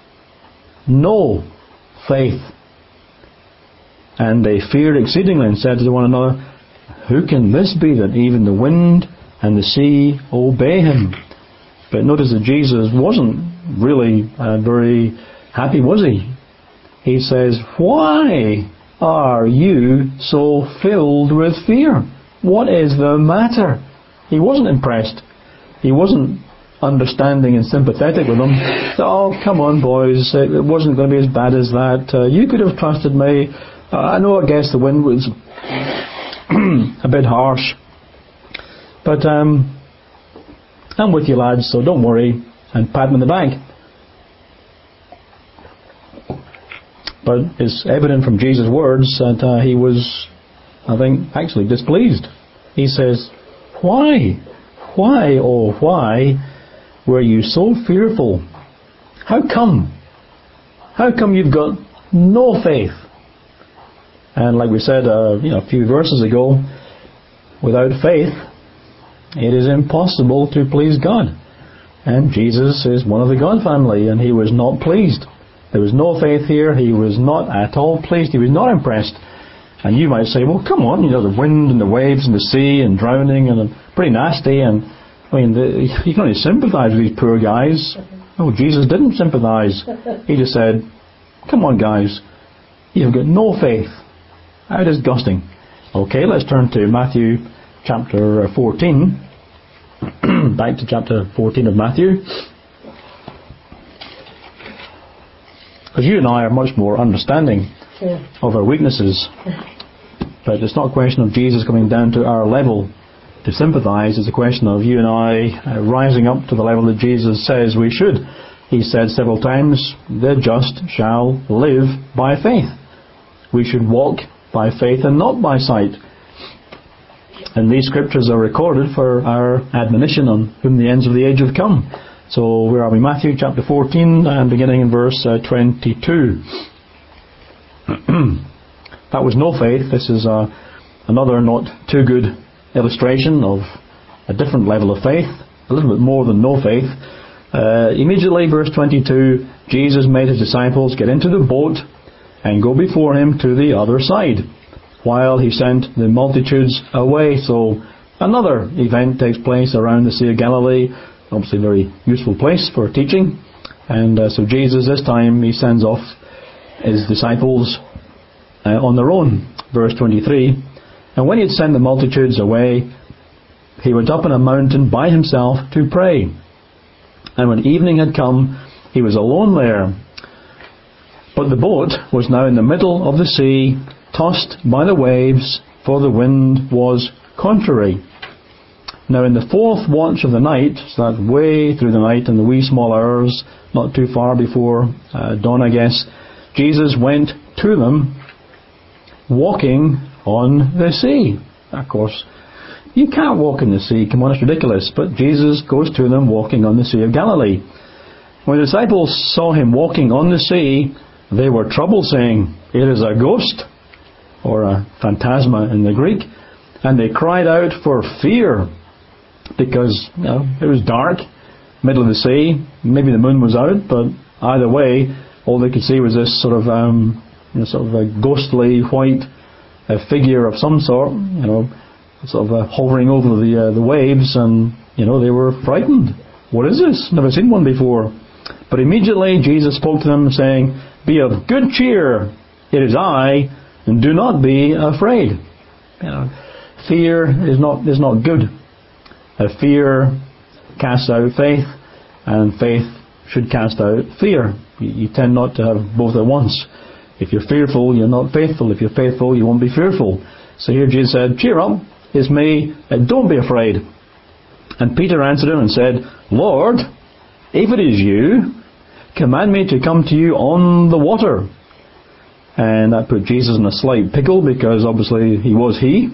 no faith?" And they feared exceedingly and said to one another, "Who can this be that even the wind and the sea obey him?" But notice that Jesus wasn't really uh, very happy, was he? He says, "Why are you so filled with fear? What is the matter?" He wasn't impressed. He wasn't understanding and sympathetic with them. "Oh, come on, boys. It wasn't going to be as bad as that. Uh, you could have trusted me. Uh, I know, I guess the wind was a bit harsh. But um, I'm with you, lads, so don't worry." And pat him in the back. But it's evident from Jesus' words that uh, he was, I think, actually displeased. He says, "Why? Why, oh why were you so fearful? How come? How come you've got no faith?" And like we said uh, you know, a few verses ago, without faith, it is impossible to please God. And Jesus is one of the God family, and he was not pleased. There was no faith here. He was not at all pleased. He was not impressed. And you might say, "Well, come on, you know, the wind and the waves and the sea and drowning and pretty nasty." And I mean, the, you can only sympathise with these poor guys. No, Jesus didn't sympathise. He just said, "Come on, guys, you've got no faith." How disgusting. Okay, let's turn to Matthew chapter fourteen. Back to chapter fourteen of Matthew. Because you and I are much more understanding yeah. of our weaknesses. But it's not a question of Jesus coming down to our level to sympathise. It's a question of you and I uh, rising up to the level that Jesus says we should. He said several times, "The just shall live by faith." We should walk by faith and not by sight. And these scriptures are recorded for our admonition on whom the ends of the age have come. So where are we? Matthew chapter fourteen and beginning in verse uh, twenty-two. That was no faith. This is uh, another not too good illustration of a different level of faith, a little bit more than no faith. Uh, immediately, verse twenty-two, Jesus made his disciples get into the boat and go before him to the other side, while he sent the multitudes away. So another event takes place around the Sea of Galilee. Obviously a very useful place for teaching. And uh, so Jesus, this time, he sends off his disciples uh, on their own. Verse twenty-three, and when he had sent the multitudes away, he went up on a mountain by himself to pray. And when evening had come, he was alone there. But the boat was now in the middle of the sea, tossed by the waves, for the wind was contrary. Now in the fourth watch of the night, so that's way through the night in the wee small hours, not too far before uh, dawn I guess, Jesus went to them walking on the sea. Of course, you can't walk in the sea, come on, it's ridiculous. But Jesus goes to them walking on the Sea of Galilee. When the disciples saw him walking on the sea, they were troubled, saying, "It is a ghost," or a phantasma in the Greek. And they cried out for fear, because you know, it was dark, middle of the sea, maybe the moon was out, but either way, all they could see was this sort of um, you know, sort of a ghostly white uh, figure of some sort, you know, sort of uh, hovering over the uh, the waves, and you know they were frightened. What is this? Never seen one before. But immediately Jesus spoke to them, saying, "Be of good cheer. It is I, and do not be afraid." You know, fear is not is not good. Uh, fear casts out faith, and faith should cast out fear. You, you tend not to have both at once. If you're fearful, you're not faithful. If you're faithful, you won't be fearful. So here Jesus said, "Cheer up, it's me, uh, don't be afraid." And Peter answered him and said, "Lord, if it is you, command me to come to you on the water." And that put Jesus in a slight pickle, because obviously he was he.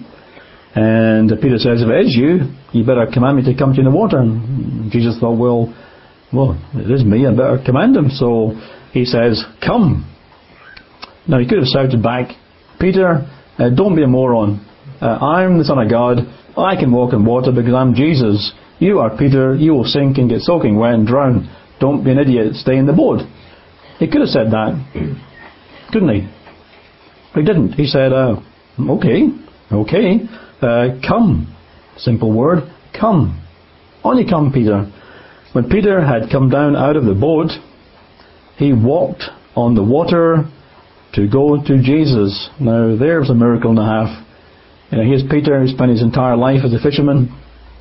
And Peter says, "If it is you, you better command me to come to you in the water." And Jesus thought, well, well, it is me, I better command him. So he says, "Come." Now he could have shouted back, "Peter, uh, don't be a moron. Uh, I'm the Son of God. I can walk in water because I'm Jesus. You are Peter. You will sink and get soaking wet and drown. Don't be an idiot. Stay in the boat." He could have said that, couldn't he? But he didn't. He said, uh, okay, okay, uh, come. Simple word, come. On you come, Peter. When Peter had come down out of the boat, he walked on the water to go to Jesus. Now there's a miracle and a half. You know, here's Peter, who spent his entire life as a fisherman,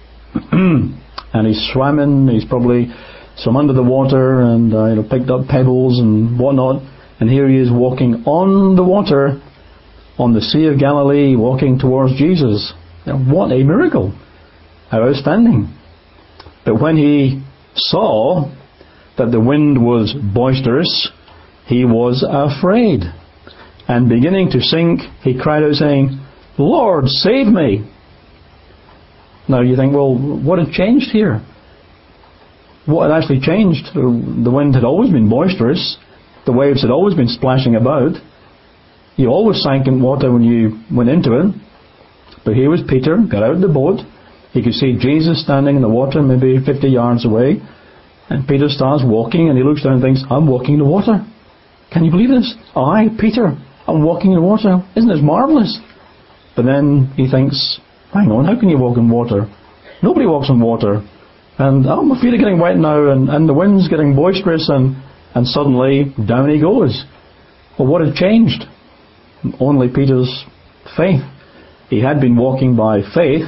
and he's swimming, he's probably swum under the water and uh, you know, picked up pebbles and whatnot, and here he is walking on the water on the Sea of Galilee, walking towards Jesus. Now, what a miracle! How outstanding! But when he saw that the wind was boisterous, he was afraid, and beginning to sink, he cried out, saying, "Lord, save me." Now you think, well, what had changed here? What had actually changed? The wind had always been boisterous. The waves had always been splashing about. You always sank in water when you went into it. But here was Peter, got out of the boat. He could see Jesus standing in the water, maybe fifty yards away. And Peter starts walking, and he looks down and thinks, "I'm walking in the water. Can you believe this? I, Peter, I'm walking in the water. Isn't this marvellous?" But then he thinks, hang on, how can you walk in water? Nobody walks in water. And oh, my feet are getting wet now, and, and the wind's getting boisterous, and, and suddenly down he goes. Well, what had changed? Only Peter's faith. He had been walking by faith,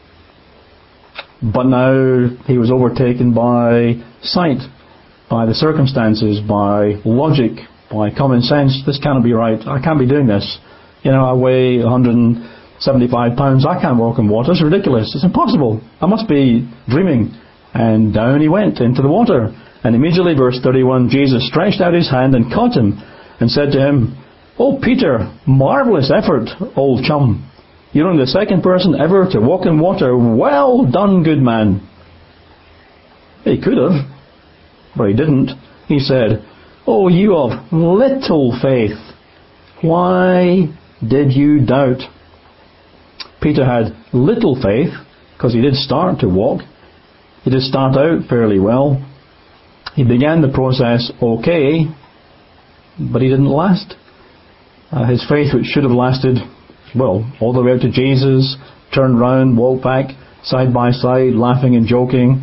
but now he was overtaken by sight, by the circumstances, by logic, by common sense. This cannot be right. I can't be doing this. You know, I weigh one hundred seventy-five pounds. I can't walk in water. It's ridiculous. It's impossible. I must be dreaming. And down he went into the water. And immediately, verse thirty-one, Jesus stretched out his hand and caught him and said to him, "Oh, Peter, marvellous effort, old chum. You're only the second person ever to walk in water. Well done, good man." He could have, but he didn't. He said, "Oh, you of little faith, why did you doubt?" Peter had little faith, because he did start to walk. He did start out fairly well. He began the process okay, but he didn't last. Uh, his faith, which should have lasted, well, all the way up to Jesus, turned round, walked back, side by side, laughing and joking,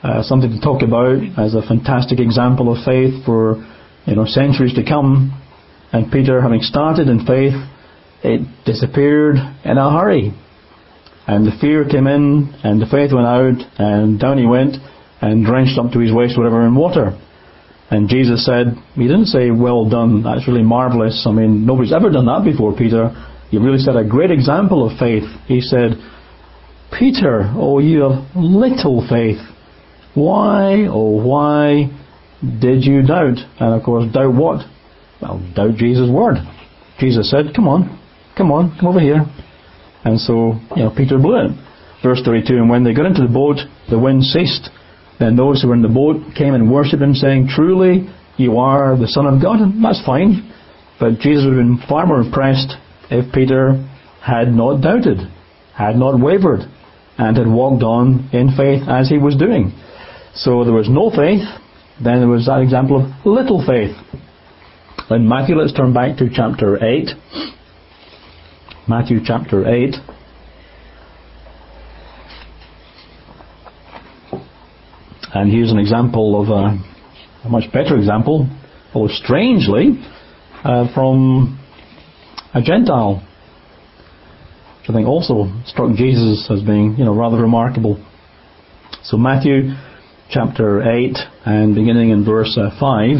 uh, something to talk about as a fantastic example of faith for, you know, centuries to come. And Peter, having started in faith, it disappeared in a hurry. And the fear came in, and the faith went out, and down he went, and drenched up to his waist, whatever, in water. And Jesus said, he didn't say, well done, that's really marvellous. I mean, nobody's ever done that before, Peter. You really set a great example of faith. He said, Peter, oh, you have little faith. Why, oh, why did you doubt? And of course, doubt what? Well, doubt Jesus' word. Jesus said, come on, come on, come over here. And so, you know, Peter blew it. Verse thirty-two, and when they got into the boat, the wind ceased. Then those who were in the boat came and worshipped him, saying, truly, you are the Son of God. And that's fine. But Jesus would have been far more impressed if Peter had not doubted, had not wavered, and had walked on in faith as he was doing. So there was no faith. Then there was that example of little faith. In Matthew, let's turn back to chapter eight. Matthew chapter eight. And here's an example of a, a much better example, although strangely, uh, from a Gentile, which I think also struck Jesus as being, you know, rather remarkable. So Matthew chapter eight, and beginning in verse uh, five,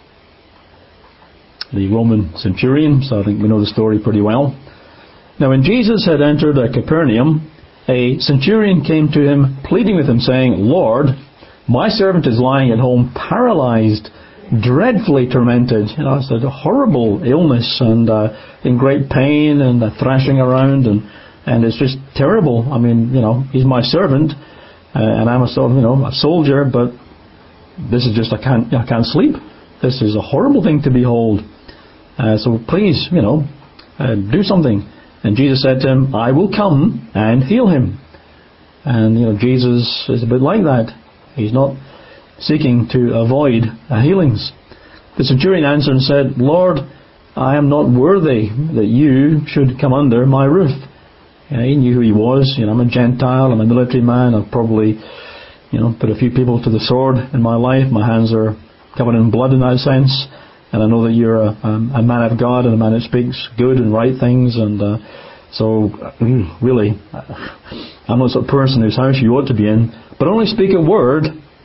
the Roman centurion, so I think we know the story pretty well. Now when Jesus had entered uh, Capernaum, a centurion came to him, pleading with him, saying, Lord, my servant is lying at home, paralyzed, dreadfully tormented. You know, it's a horrible illness, and uh, in great pain, and uh, thrashing around, and and it's just terrible. I mean, you know, he's my servant, uh, and I'm a sort of, you know, a soldier, but this is just, I can't, I can't sleep. This is a horrible thing to behold. Uh, so please, you know, uh, do something. And Jesus said to him, I will come and heal him. And, you know, Jesus is a bit like that. He's not seeking to avoid uh, healings. The centurion answered and said, Lord, I am not worthy that you should come under my roof. You know, he knew who he was. You know, I'm a Gentile, I'm a military man, I've probably, you know, put a few people to the sword in my life. My hands are covered in blood in that sense. And I know that you're a, a man of God and a man that speaks good and right things. And uh, so, really, I'm not the sort of person whose house you ought to be in. But only speak a word,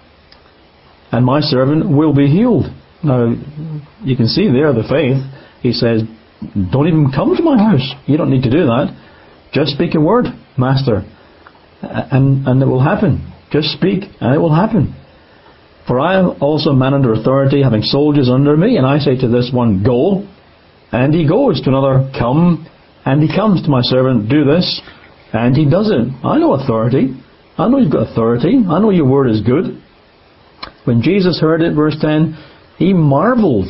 and my servant will be healed. Now, you can see there the faith. He says, don't even come to my house. You don't need to do that. Just speak a word, Master, and, and it will happen. Just speak, and it will happen. For I am also a man under authority, having soldiers under me, and I say to this one, go, and he goes. To another, come, and he comes. To my servant, do this, and he does it. I know authority. I know you've got authority. I know your word is good. When Jesus heard it, verse ten, he marvelled.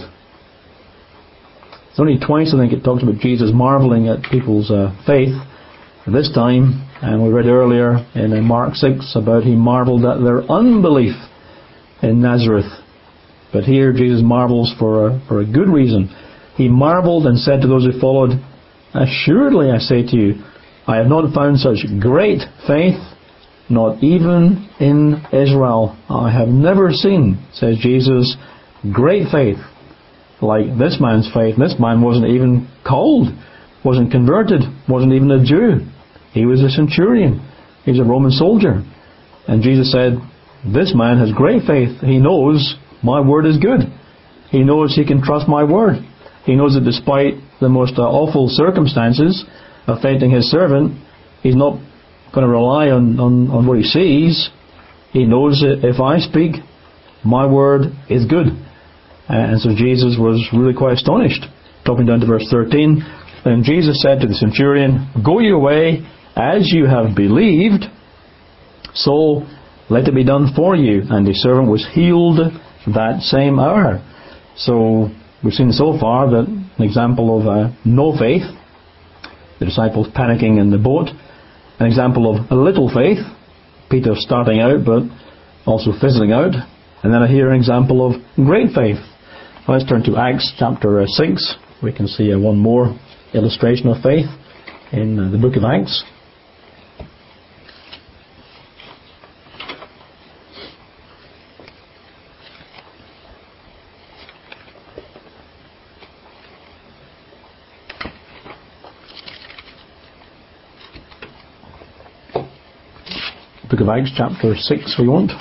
It's only twice, I think, it talks about Jesus marvelling at people's uh, faith. This time, and we read earlier in uh, Mark six about he marvelled at their unbelief in Nazareth. But here Jesus marvels for a, for a good reason. He marvelled and said to those who followed, assuredly I say to you, I have not found such great faith, not even in Israel. I have never seen, says Jesus, great faith like this man's faith. This man wasn't even called, wasn't converted, wasn't even a Jew. He was a centurion. He was a Roman soldier. And Jesus said, this man has great faith. He knows my word is good. He knows he can trust my word. He knows that despite the most uh, awful circumstances affecting his servant, he's not going to rely on, on, on what he sees. He knows that if I speak, my word is good. And so Jesus was really quite astonished. Dropping down to verse thirteen. Then Jesus said to the centurion, go your way as you have believed, so let it be done for you. And the servant was healed that same hour. So we've seen so far that an example of uh, no faith, the disciples panicking in the boat. An example of a little faith, Peter starting out but also fizzling out. And then I hear an example of great faith. Let's turn to Acts chapter six. We can see uh, one more illustration of faith in uh, the book of Acts. book of Acts chapter six we want.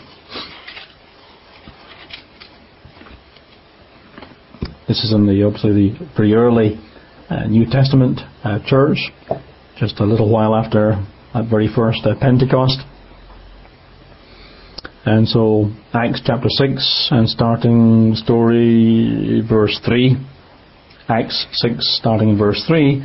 This is in the obviously the very early uh, New Testament uh, church, just a little while after that very first uh, Pentecost. And so Acts chapter six, and starting story verse three, Acts six starting in verse three,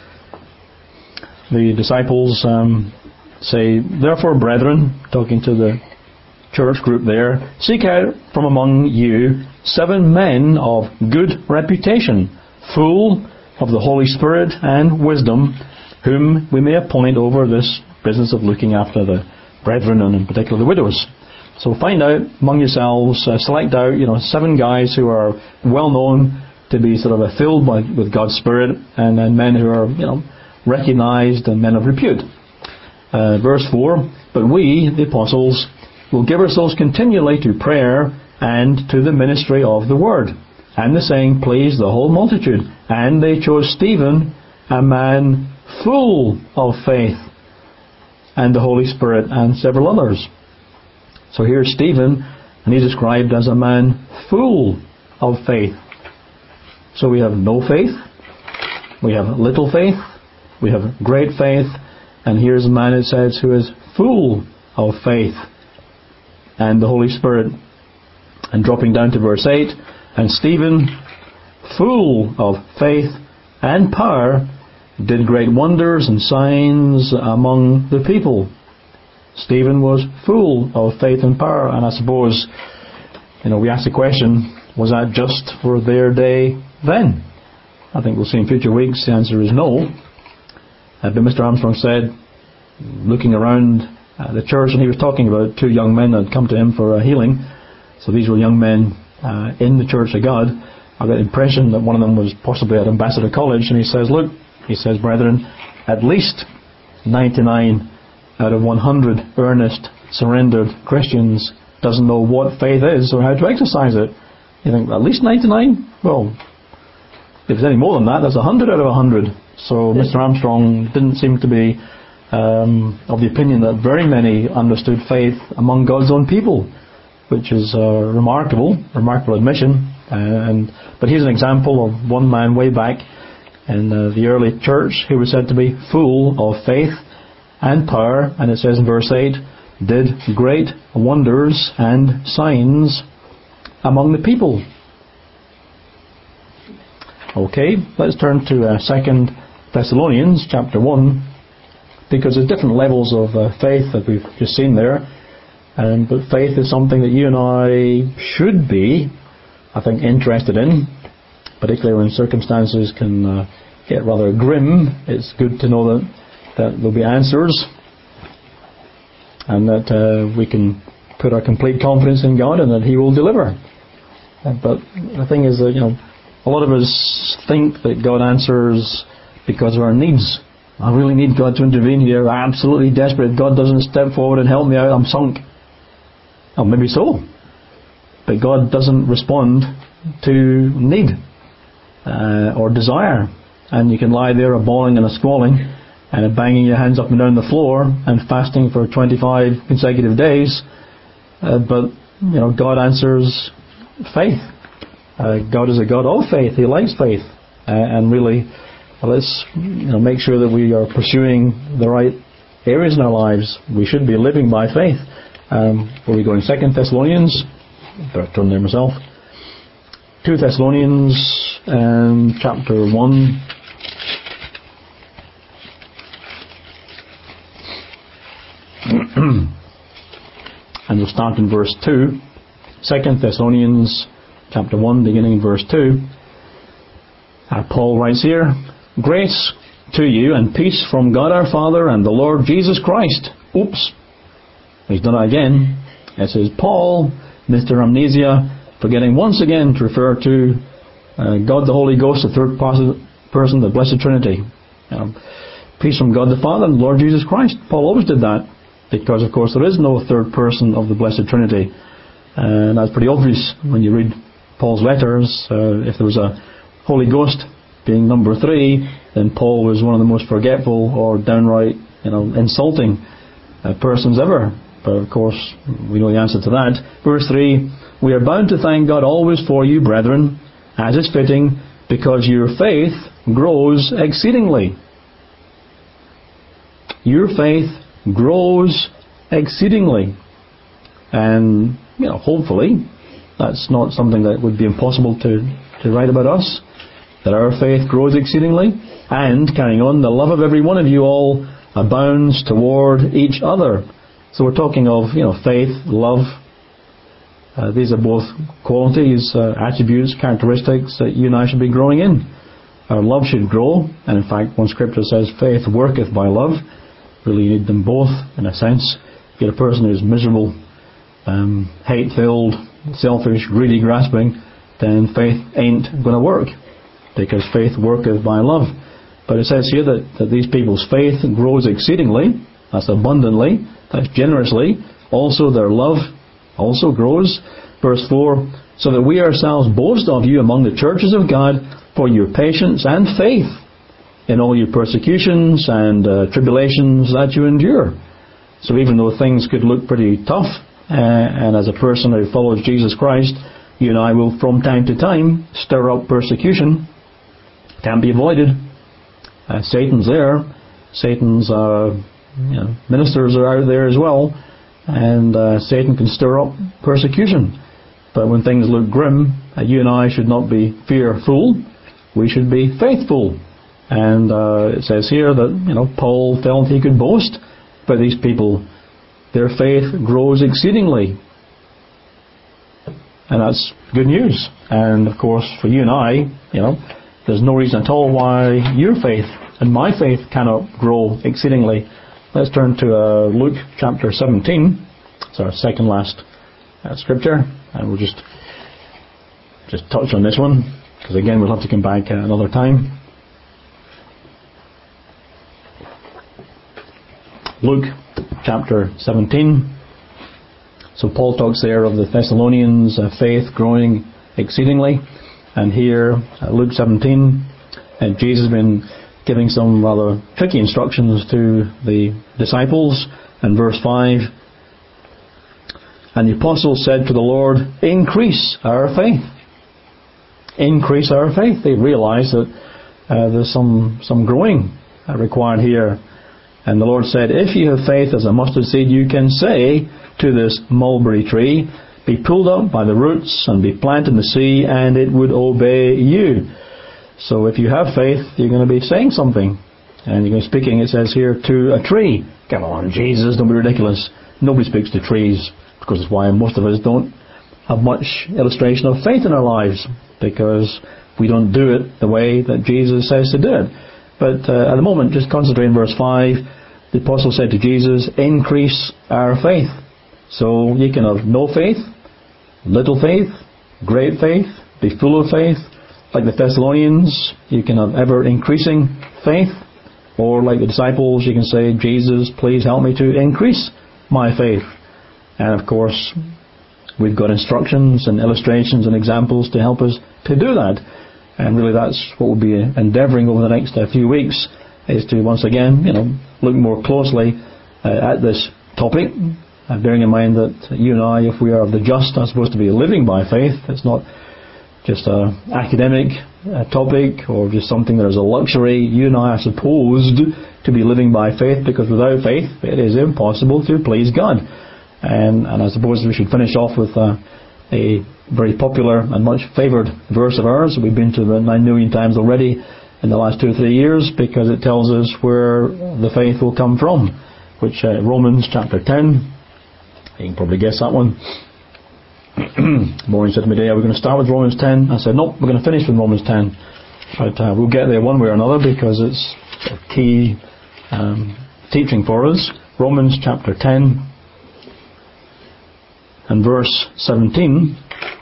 the disciples um, say, "Therefore, brethren," talking to the church group there, "seek out from among you seven men of good reputation, full of the Holy Spirit and wisdom, whom we may appoint over this business of looking after the brethren, and in particular the widows." So find out among yourselves, uh, select out, you know, seven guys who are well known to be sort of uh, filled by, with God's Spirit, and then men who are, you know, recognized and men of repute. Uh, verse four, "But we, the apostles, will give ourselves continually to prayer and to the ministry of the word." And the saying pleased the whole multitude. And they chose Stephen, a man full of faith and the Holy Spirit, and several others. So here's Stephen, and he's described as a man full of faith. So we have no faith, we have little faith, we have great faith, and here's a man, it says, who is full of faith and the Holy Spirit. And dropping down to verse eight, "And Stephen, full of faith and power, did great wonders and signs among the people." Stephen was full of faith and power. And I suppose, you know, we ask the question, was that just for their day then? I think we'll see in future weeks the answer is no. Uh, but Mister Armstrong said, looking around uh, the church, and he was talking about two young men that had come to him for a healing. So these were young men uh, in the Church of God. I got the impression that one of them was possibly at Ambassador College, and he says, look, he says, brethren, at least ninety-nine out of one hundred earnest, surrendered Christians doesn't know what faith is or how to exercise it. You think, at least ninety-nine? Well, if there's any more than that, that's one hundred out of one hundred. So Mister Armstrong didn't seem to be um, of the opinion that very many understood faith among God's own people, which is a remarkable, remarkable admission. Uh, and but here's an example of one man way back in uh, the early church who was said to be full of faith and power, and it says in verse eight, did great wonders and signs among the people. Okay, let's turn to uh, Second Thessalonians chapter one, because there's different levels of uh, faith that we've just seen there. Um, but faith is something that you and I should be, I think, interested in, particularly when circumstances can uh, get rather grim. It's good to know that, that there'll be answers, and that uh, we can put our complete confidence in God and that He will deliver. Uh, but the thing is that, you know, a lot of us think that God answers because of our needs. I really need God to intervene here. I'm absolutely desperate. If God doesn't step forward and help me out, I'm sunk. Oh, maybe so. But God doesn't respond to need uh, or desire. And you can lie there a bawling and a squalling and a banging your hands up and down the floor and fasting for twenty-five consecutive days. Uh, but, you know, God answers faith. Uh, God is a God of faith. He likes faith. Uh, and really, well, let's you know, make sure that we are pursuing the right areas in our lives. We should be living by faith. Um, where we go in Second Thessalonians, better turn there myself. Two Thessalonians and chapter one. And we'll start in verse two. Second Thessalonians chapter one, beginning in verse two. Uh, Paul writes here, "Grace to you and peace from God our Father and the Lord Jesus Christ." Oops. He's done it again. It says, Paul, Mister Amnesia, forgetting once again to refer to uh, God the Holy Ghost, the third person, the Blessed Trinity. Um, peace from God the Father and the Lord Jesus Christ. Paul always did that, because of course there is no third person of the Blessed Trinity. And that's pretty obvious when you read Paul's letters. Uh, if there was a Holy Ghost being number three, then Paul was one of the most forgetful or downright, you know, insulting uh, persons ever. But of course, we know the answer to that. Verse three, we are bound to thank God always for you, brethren, as is fitting, because your faith grows exceedingly. Your faith grows exceedingly. And, you know, hopefully, that's not something that would be impossible to, to write about us, that our faith grows exceedingly. And, carrying on, the love of every one of you all abounds toward each other. So we're talking of, you know, faith, love. Uh, these are both qualities, uh, attributes, characteristics that you and I should be growing in. Our love should grow, and in fact, one scripture says, faith worketh by love. Really, you need them both, in a sense. If you get a person who's miserable, um, hate-filled, selfish, greedy, grasping, then faith ain't going to work, because faith worketh by love. But it says here that, that these people's faith grows exceedingly, that's abundantly, that's generously. Also their love also grows. Verse four, so that we ourselves boast of you among the churches of God for your patience and faith in all your persecutions and uh, tribulations that you endure. So even though things could look pretty tough, uh, and as a person who follows Jesus Christ, you and I will from time to time stir up persecution. Can't be avoided. Uh, Satan's there. Satan's uh, you know, ministers are out there as well, and uh, Satan can stir up persecution. But when things look grim, uh, you and I should not be fearful. We should be faithful. And uh, it says here that, you know, Paul felt he could boast, but these people, their faith grows exceedingly. And that's good news. And of course, for you and I, you know, there's no reason at all why your faith and my faith cannot grow exceedingly. Let's turn to uh, Luke chapter seventeen. It's our second last uh, scripture, and we'll just just touch on this one, because again we'll have to come back uh, another time. Luke chapter seventeen. So Paul talks there of the Thessalonians' uh, faith growing exceedingly, and here uh, Luke seventeen, and Jesus has been giving some rather tricky instructions to the disciples. And verse five, and the apostles said to the Lord, increase our faith. Increase our faith. They realized that uh, there's some, some growing uh, required here. And the Lord said, if you have faith as a mustard seed, you can say to this mulberry tree, be pulled up by the roots and be planted in the sea, and it would obey you. So if you have faith, you're going to be saying something. And you're going to be speaking, it says here, to a tree. Come on, Jesus, don't be ridiculous. Nobody speaks to trees, because that's why most of us don't have much illustration of faith in our lives, because we don't do it the way that Jesus says to do it. But uh, at the moment, just concentrate on verse five. The apostle said to Jesus, increase our faith. So you can have no faith, little faith, great faith, be full of faith. Like the Thessalonians, you can have ever increasing faith. Or like the disciples, you can say, Jesus, please help me to increase my faith. And of course, we've got instructions and illustrations and examples to help us to do that. And really that's what we'll be endeavouring over the next uh, few weeks, is to once again, you know, look more closely uh, at this topic, uh, bearing in mind that you and I, if we are of the just, are supposed to be living by faith. It's not just an academic uh, topic or just something that is a luxury. You and I are supposed to be living by faith, because without faith it is impossible to please God. And, and I suppose we should finish off with uh, a very popular and much favoured verse of ours. We've been to it nine million times already in the last two or three years, because it tells us where the faith will come from, which uh, Romans chapter ten. You can probably guess that one. Maureen said to me today, are we going to start with Romans ten? I said, nope, we're going to finish with Romans ten. But uh, we'll get there one way or another, because it's a key um, teaching for us. Romans chapter ten and verse seventeen.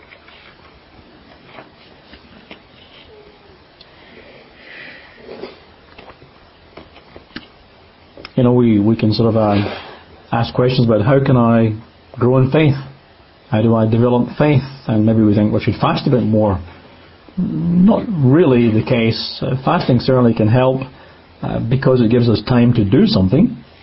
You know, we, we can sort of uh, ask questions about how can I grow in faith? How do I develop faith? And maybe we think we should fast a bit more. Not really the case. Uh, fasting certainly can help uh, because it gives us time to do something.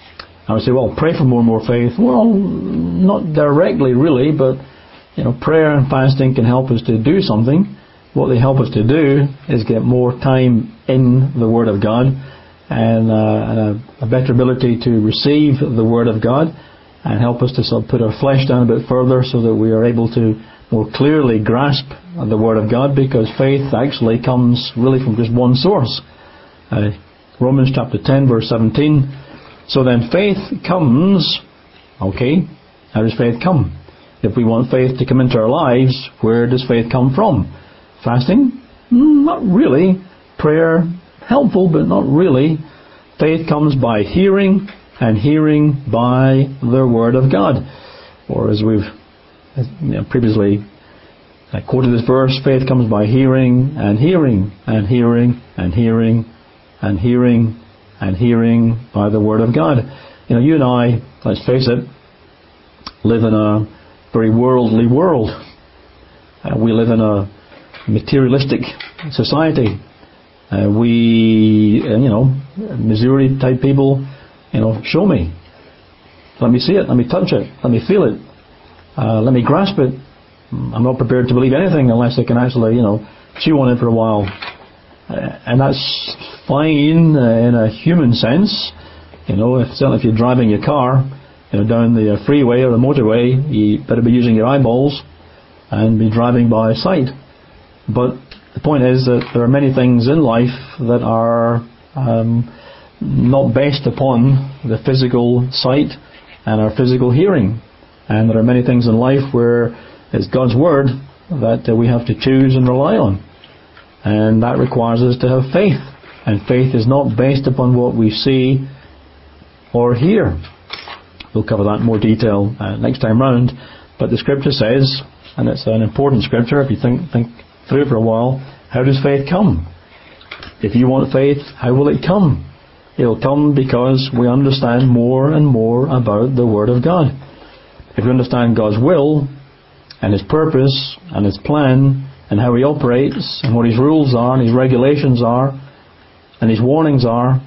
I would say, well, pray for more and more faith. Well, not directly really, but you know, prayer and fasting can help us to do something. What they help us to do is get more time in the Word of God, and, uh, and a, a better ability to receive the Word of God, and help us to sort of put our flesh down a bit further so that we are able to more clearly grasp the Word of God, because faith actually comes really from just one source. Uh, Romans chapter ten verse seventeen. So then faith comes, okay, how does faith come? If we want faith to come into our lives, where does faith come from? Fasting? Not really. Prayer? Helpful, but not really. Faith comes by hearing, and hearing by the Word of God. Or as we've you know, previously I quoted this verse, faith comes by hearing, and hearing, and hearing, and hearing, and hearing, and hearing by the Word of God. You know, you and I, let's face it, live in a very worldly world. Uh, we live in a materialistic society. Uh, we, uh, you know, Missouri type people, you know, show me. Let me see it. Let me touch it. Let me feel it. Uh, let me grasp it. I'm not prepared to believe anything unless I can actually, you know, chew on it for a while. Uh, and that's fine uh, in a human sense. You know, if, certainly if you're driving your car, you know, down the freeway or the motorway, you better be using your eyeballs and be driving by sight. But the point is that there are many things in life that are um, not based upon the physical sight and our physical hearing. And there are many things in life where it's God's Word that uh, we have to choose and rely on. And that requires us to have faith. And faith is not based upon what we see or hear. We'll cover that in more detail uh, next time round. But the Scripture says, and it's an important Scripture if you think, think through it for a while, how does faith come? If you want faith, how will it come? It'll come because we understand more and more about the Word of God. If we understand God's will and His purpose and His plan and how He operates and what His rules are and His regulations are and His warnings are,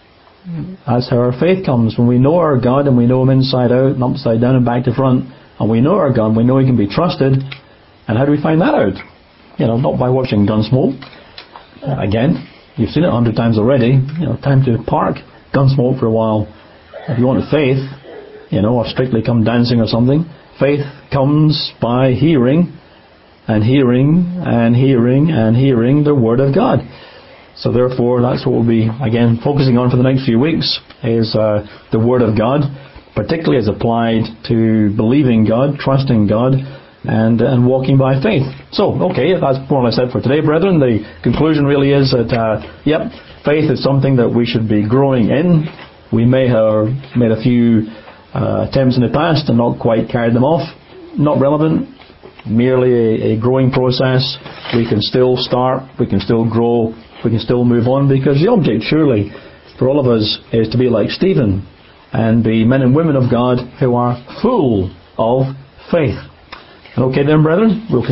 that's how our faith comes. When we know our God and we know Him inside out and upside down and back to front, and we know our God, we know He can be trusted. And how do we find that out? You know, not by watching Gunsmoke. Uh, again, you've seen it a hundred times already. You know, time to park Gunsmoke for a while. If you want faith, you know, or Strictly Come Dancing or something, faith comes by hearing, and hearing, and hearing, and hearing the Word of God. So therefore, that's what we'll be, again, focusing on for the next few weeks, is uh, the Word of God, particularly as applied to believing God, trusting God, and and walking by faith. So, okay, that's more or less it for today, brethren. The conclusion really is that, uh, yep, faith is something that we should be growing in. We may have made a few uh, attempts in the past and not quite carried them off. Not relevant. Merely a, a growing process. We can still start. We can still grow. We can still move on, because the object surely for all of us is to be like Stephen and be men and women of God who are full of faith. Okay then, brethren, we'll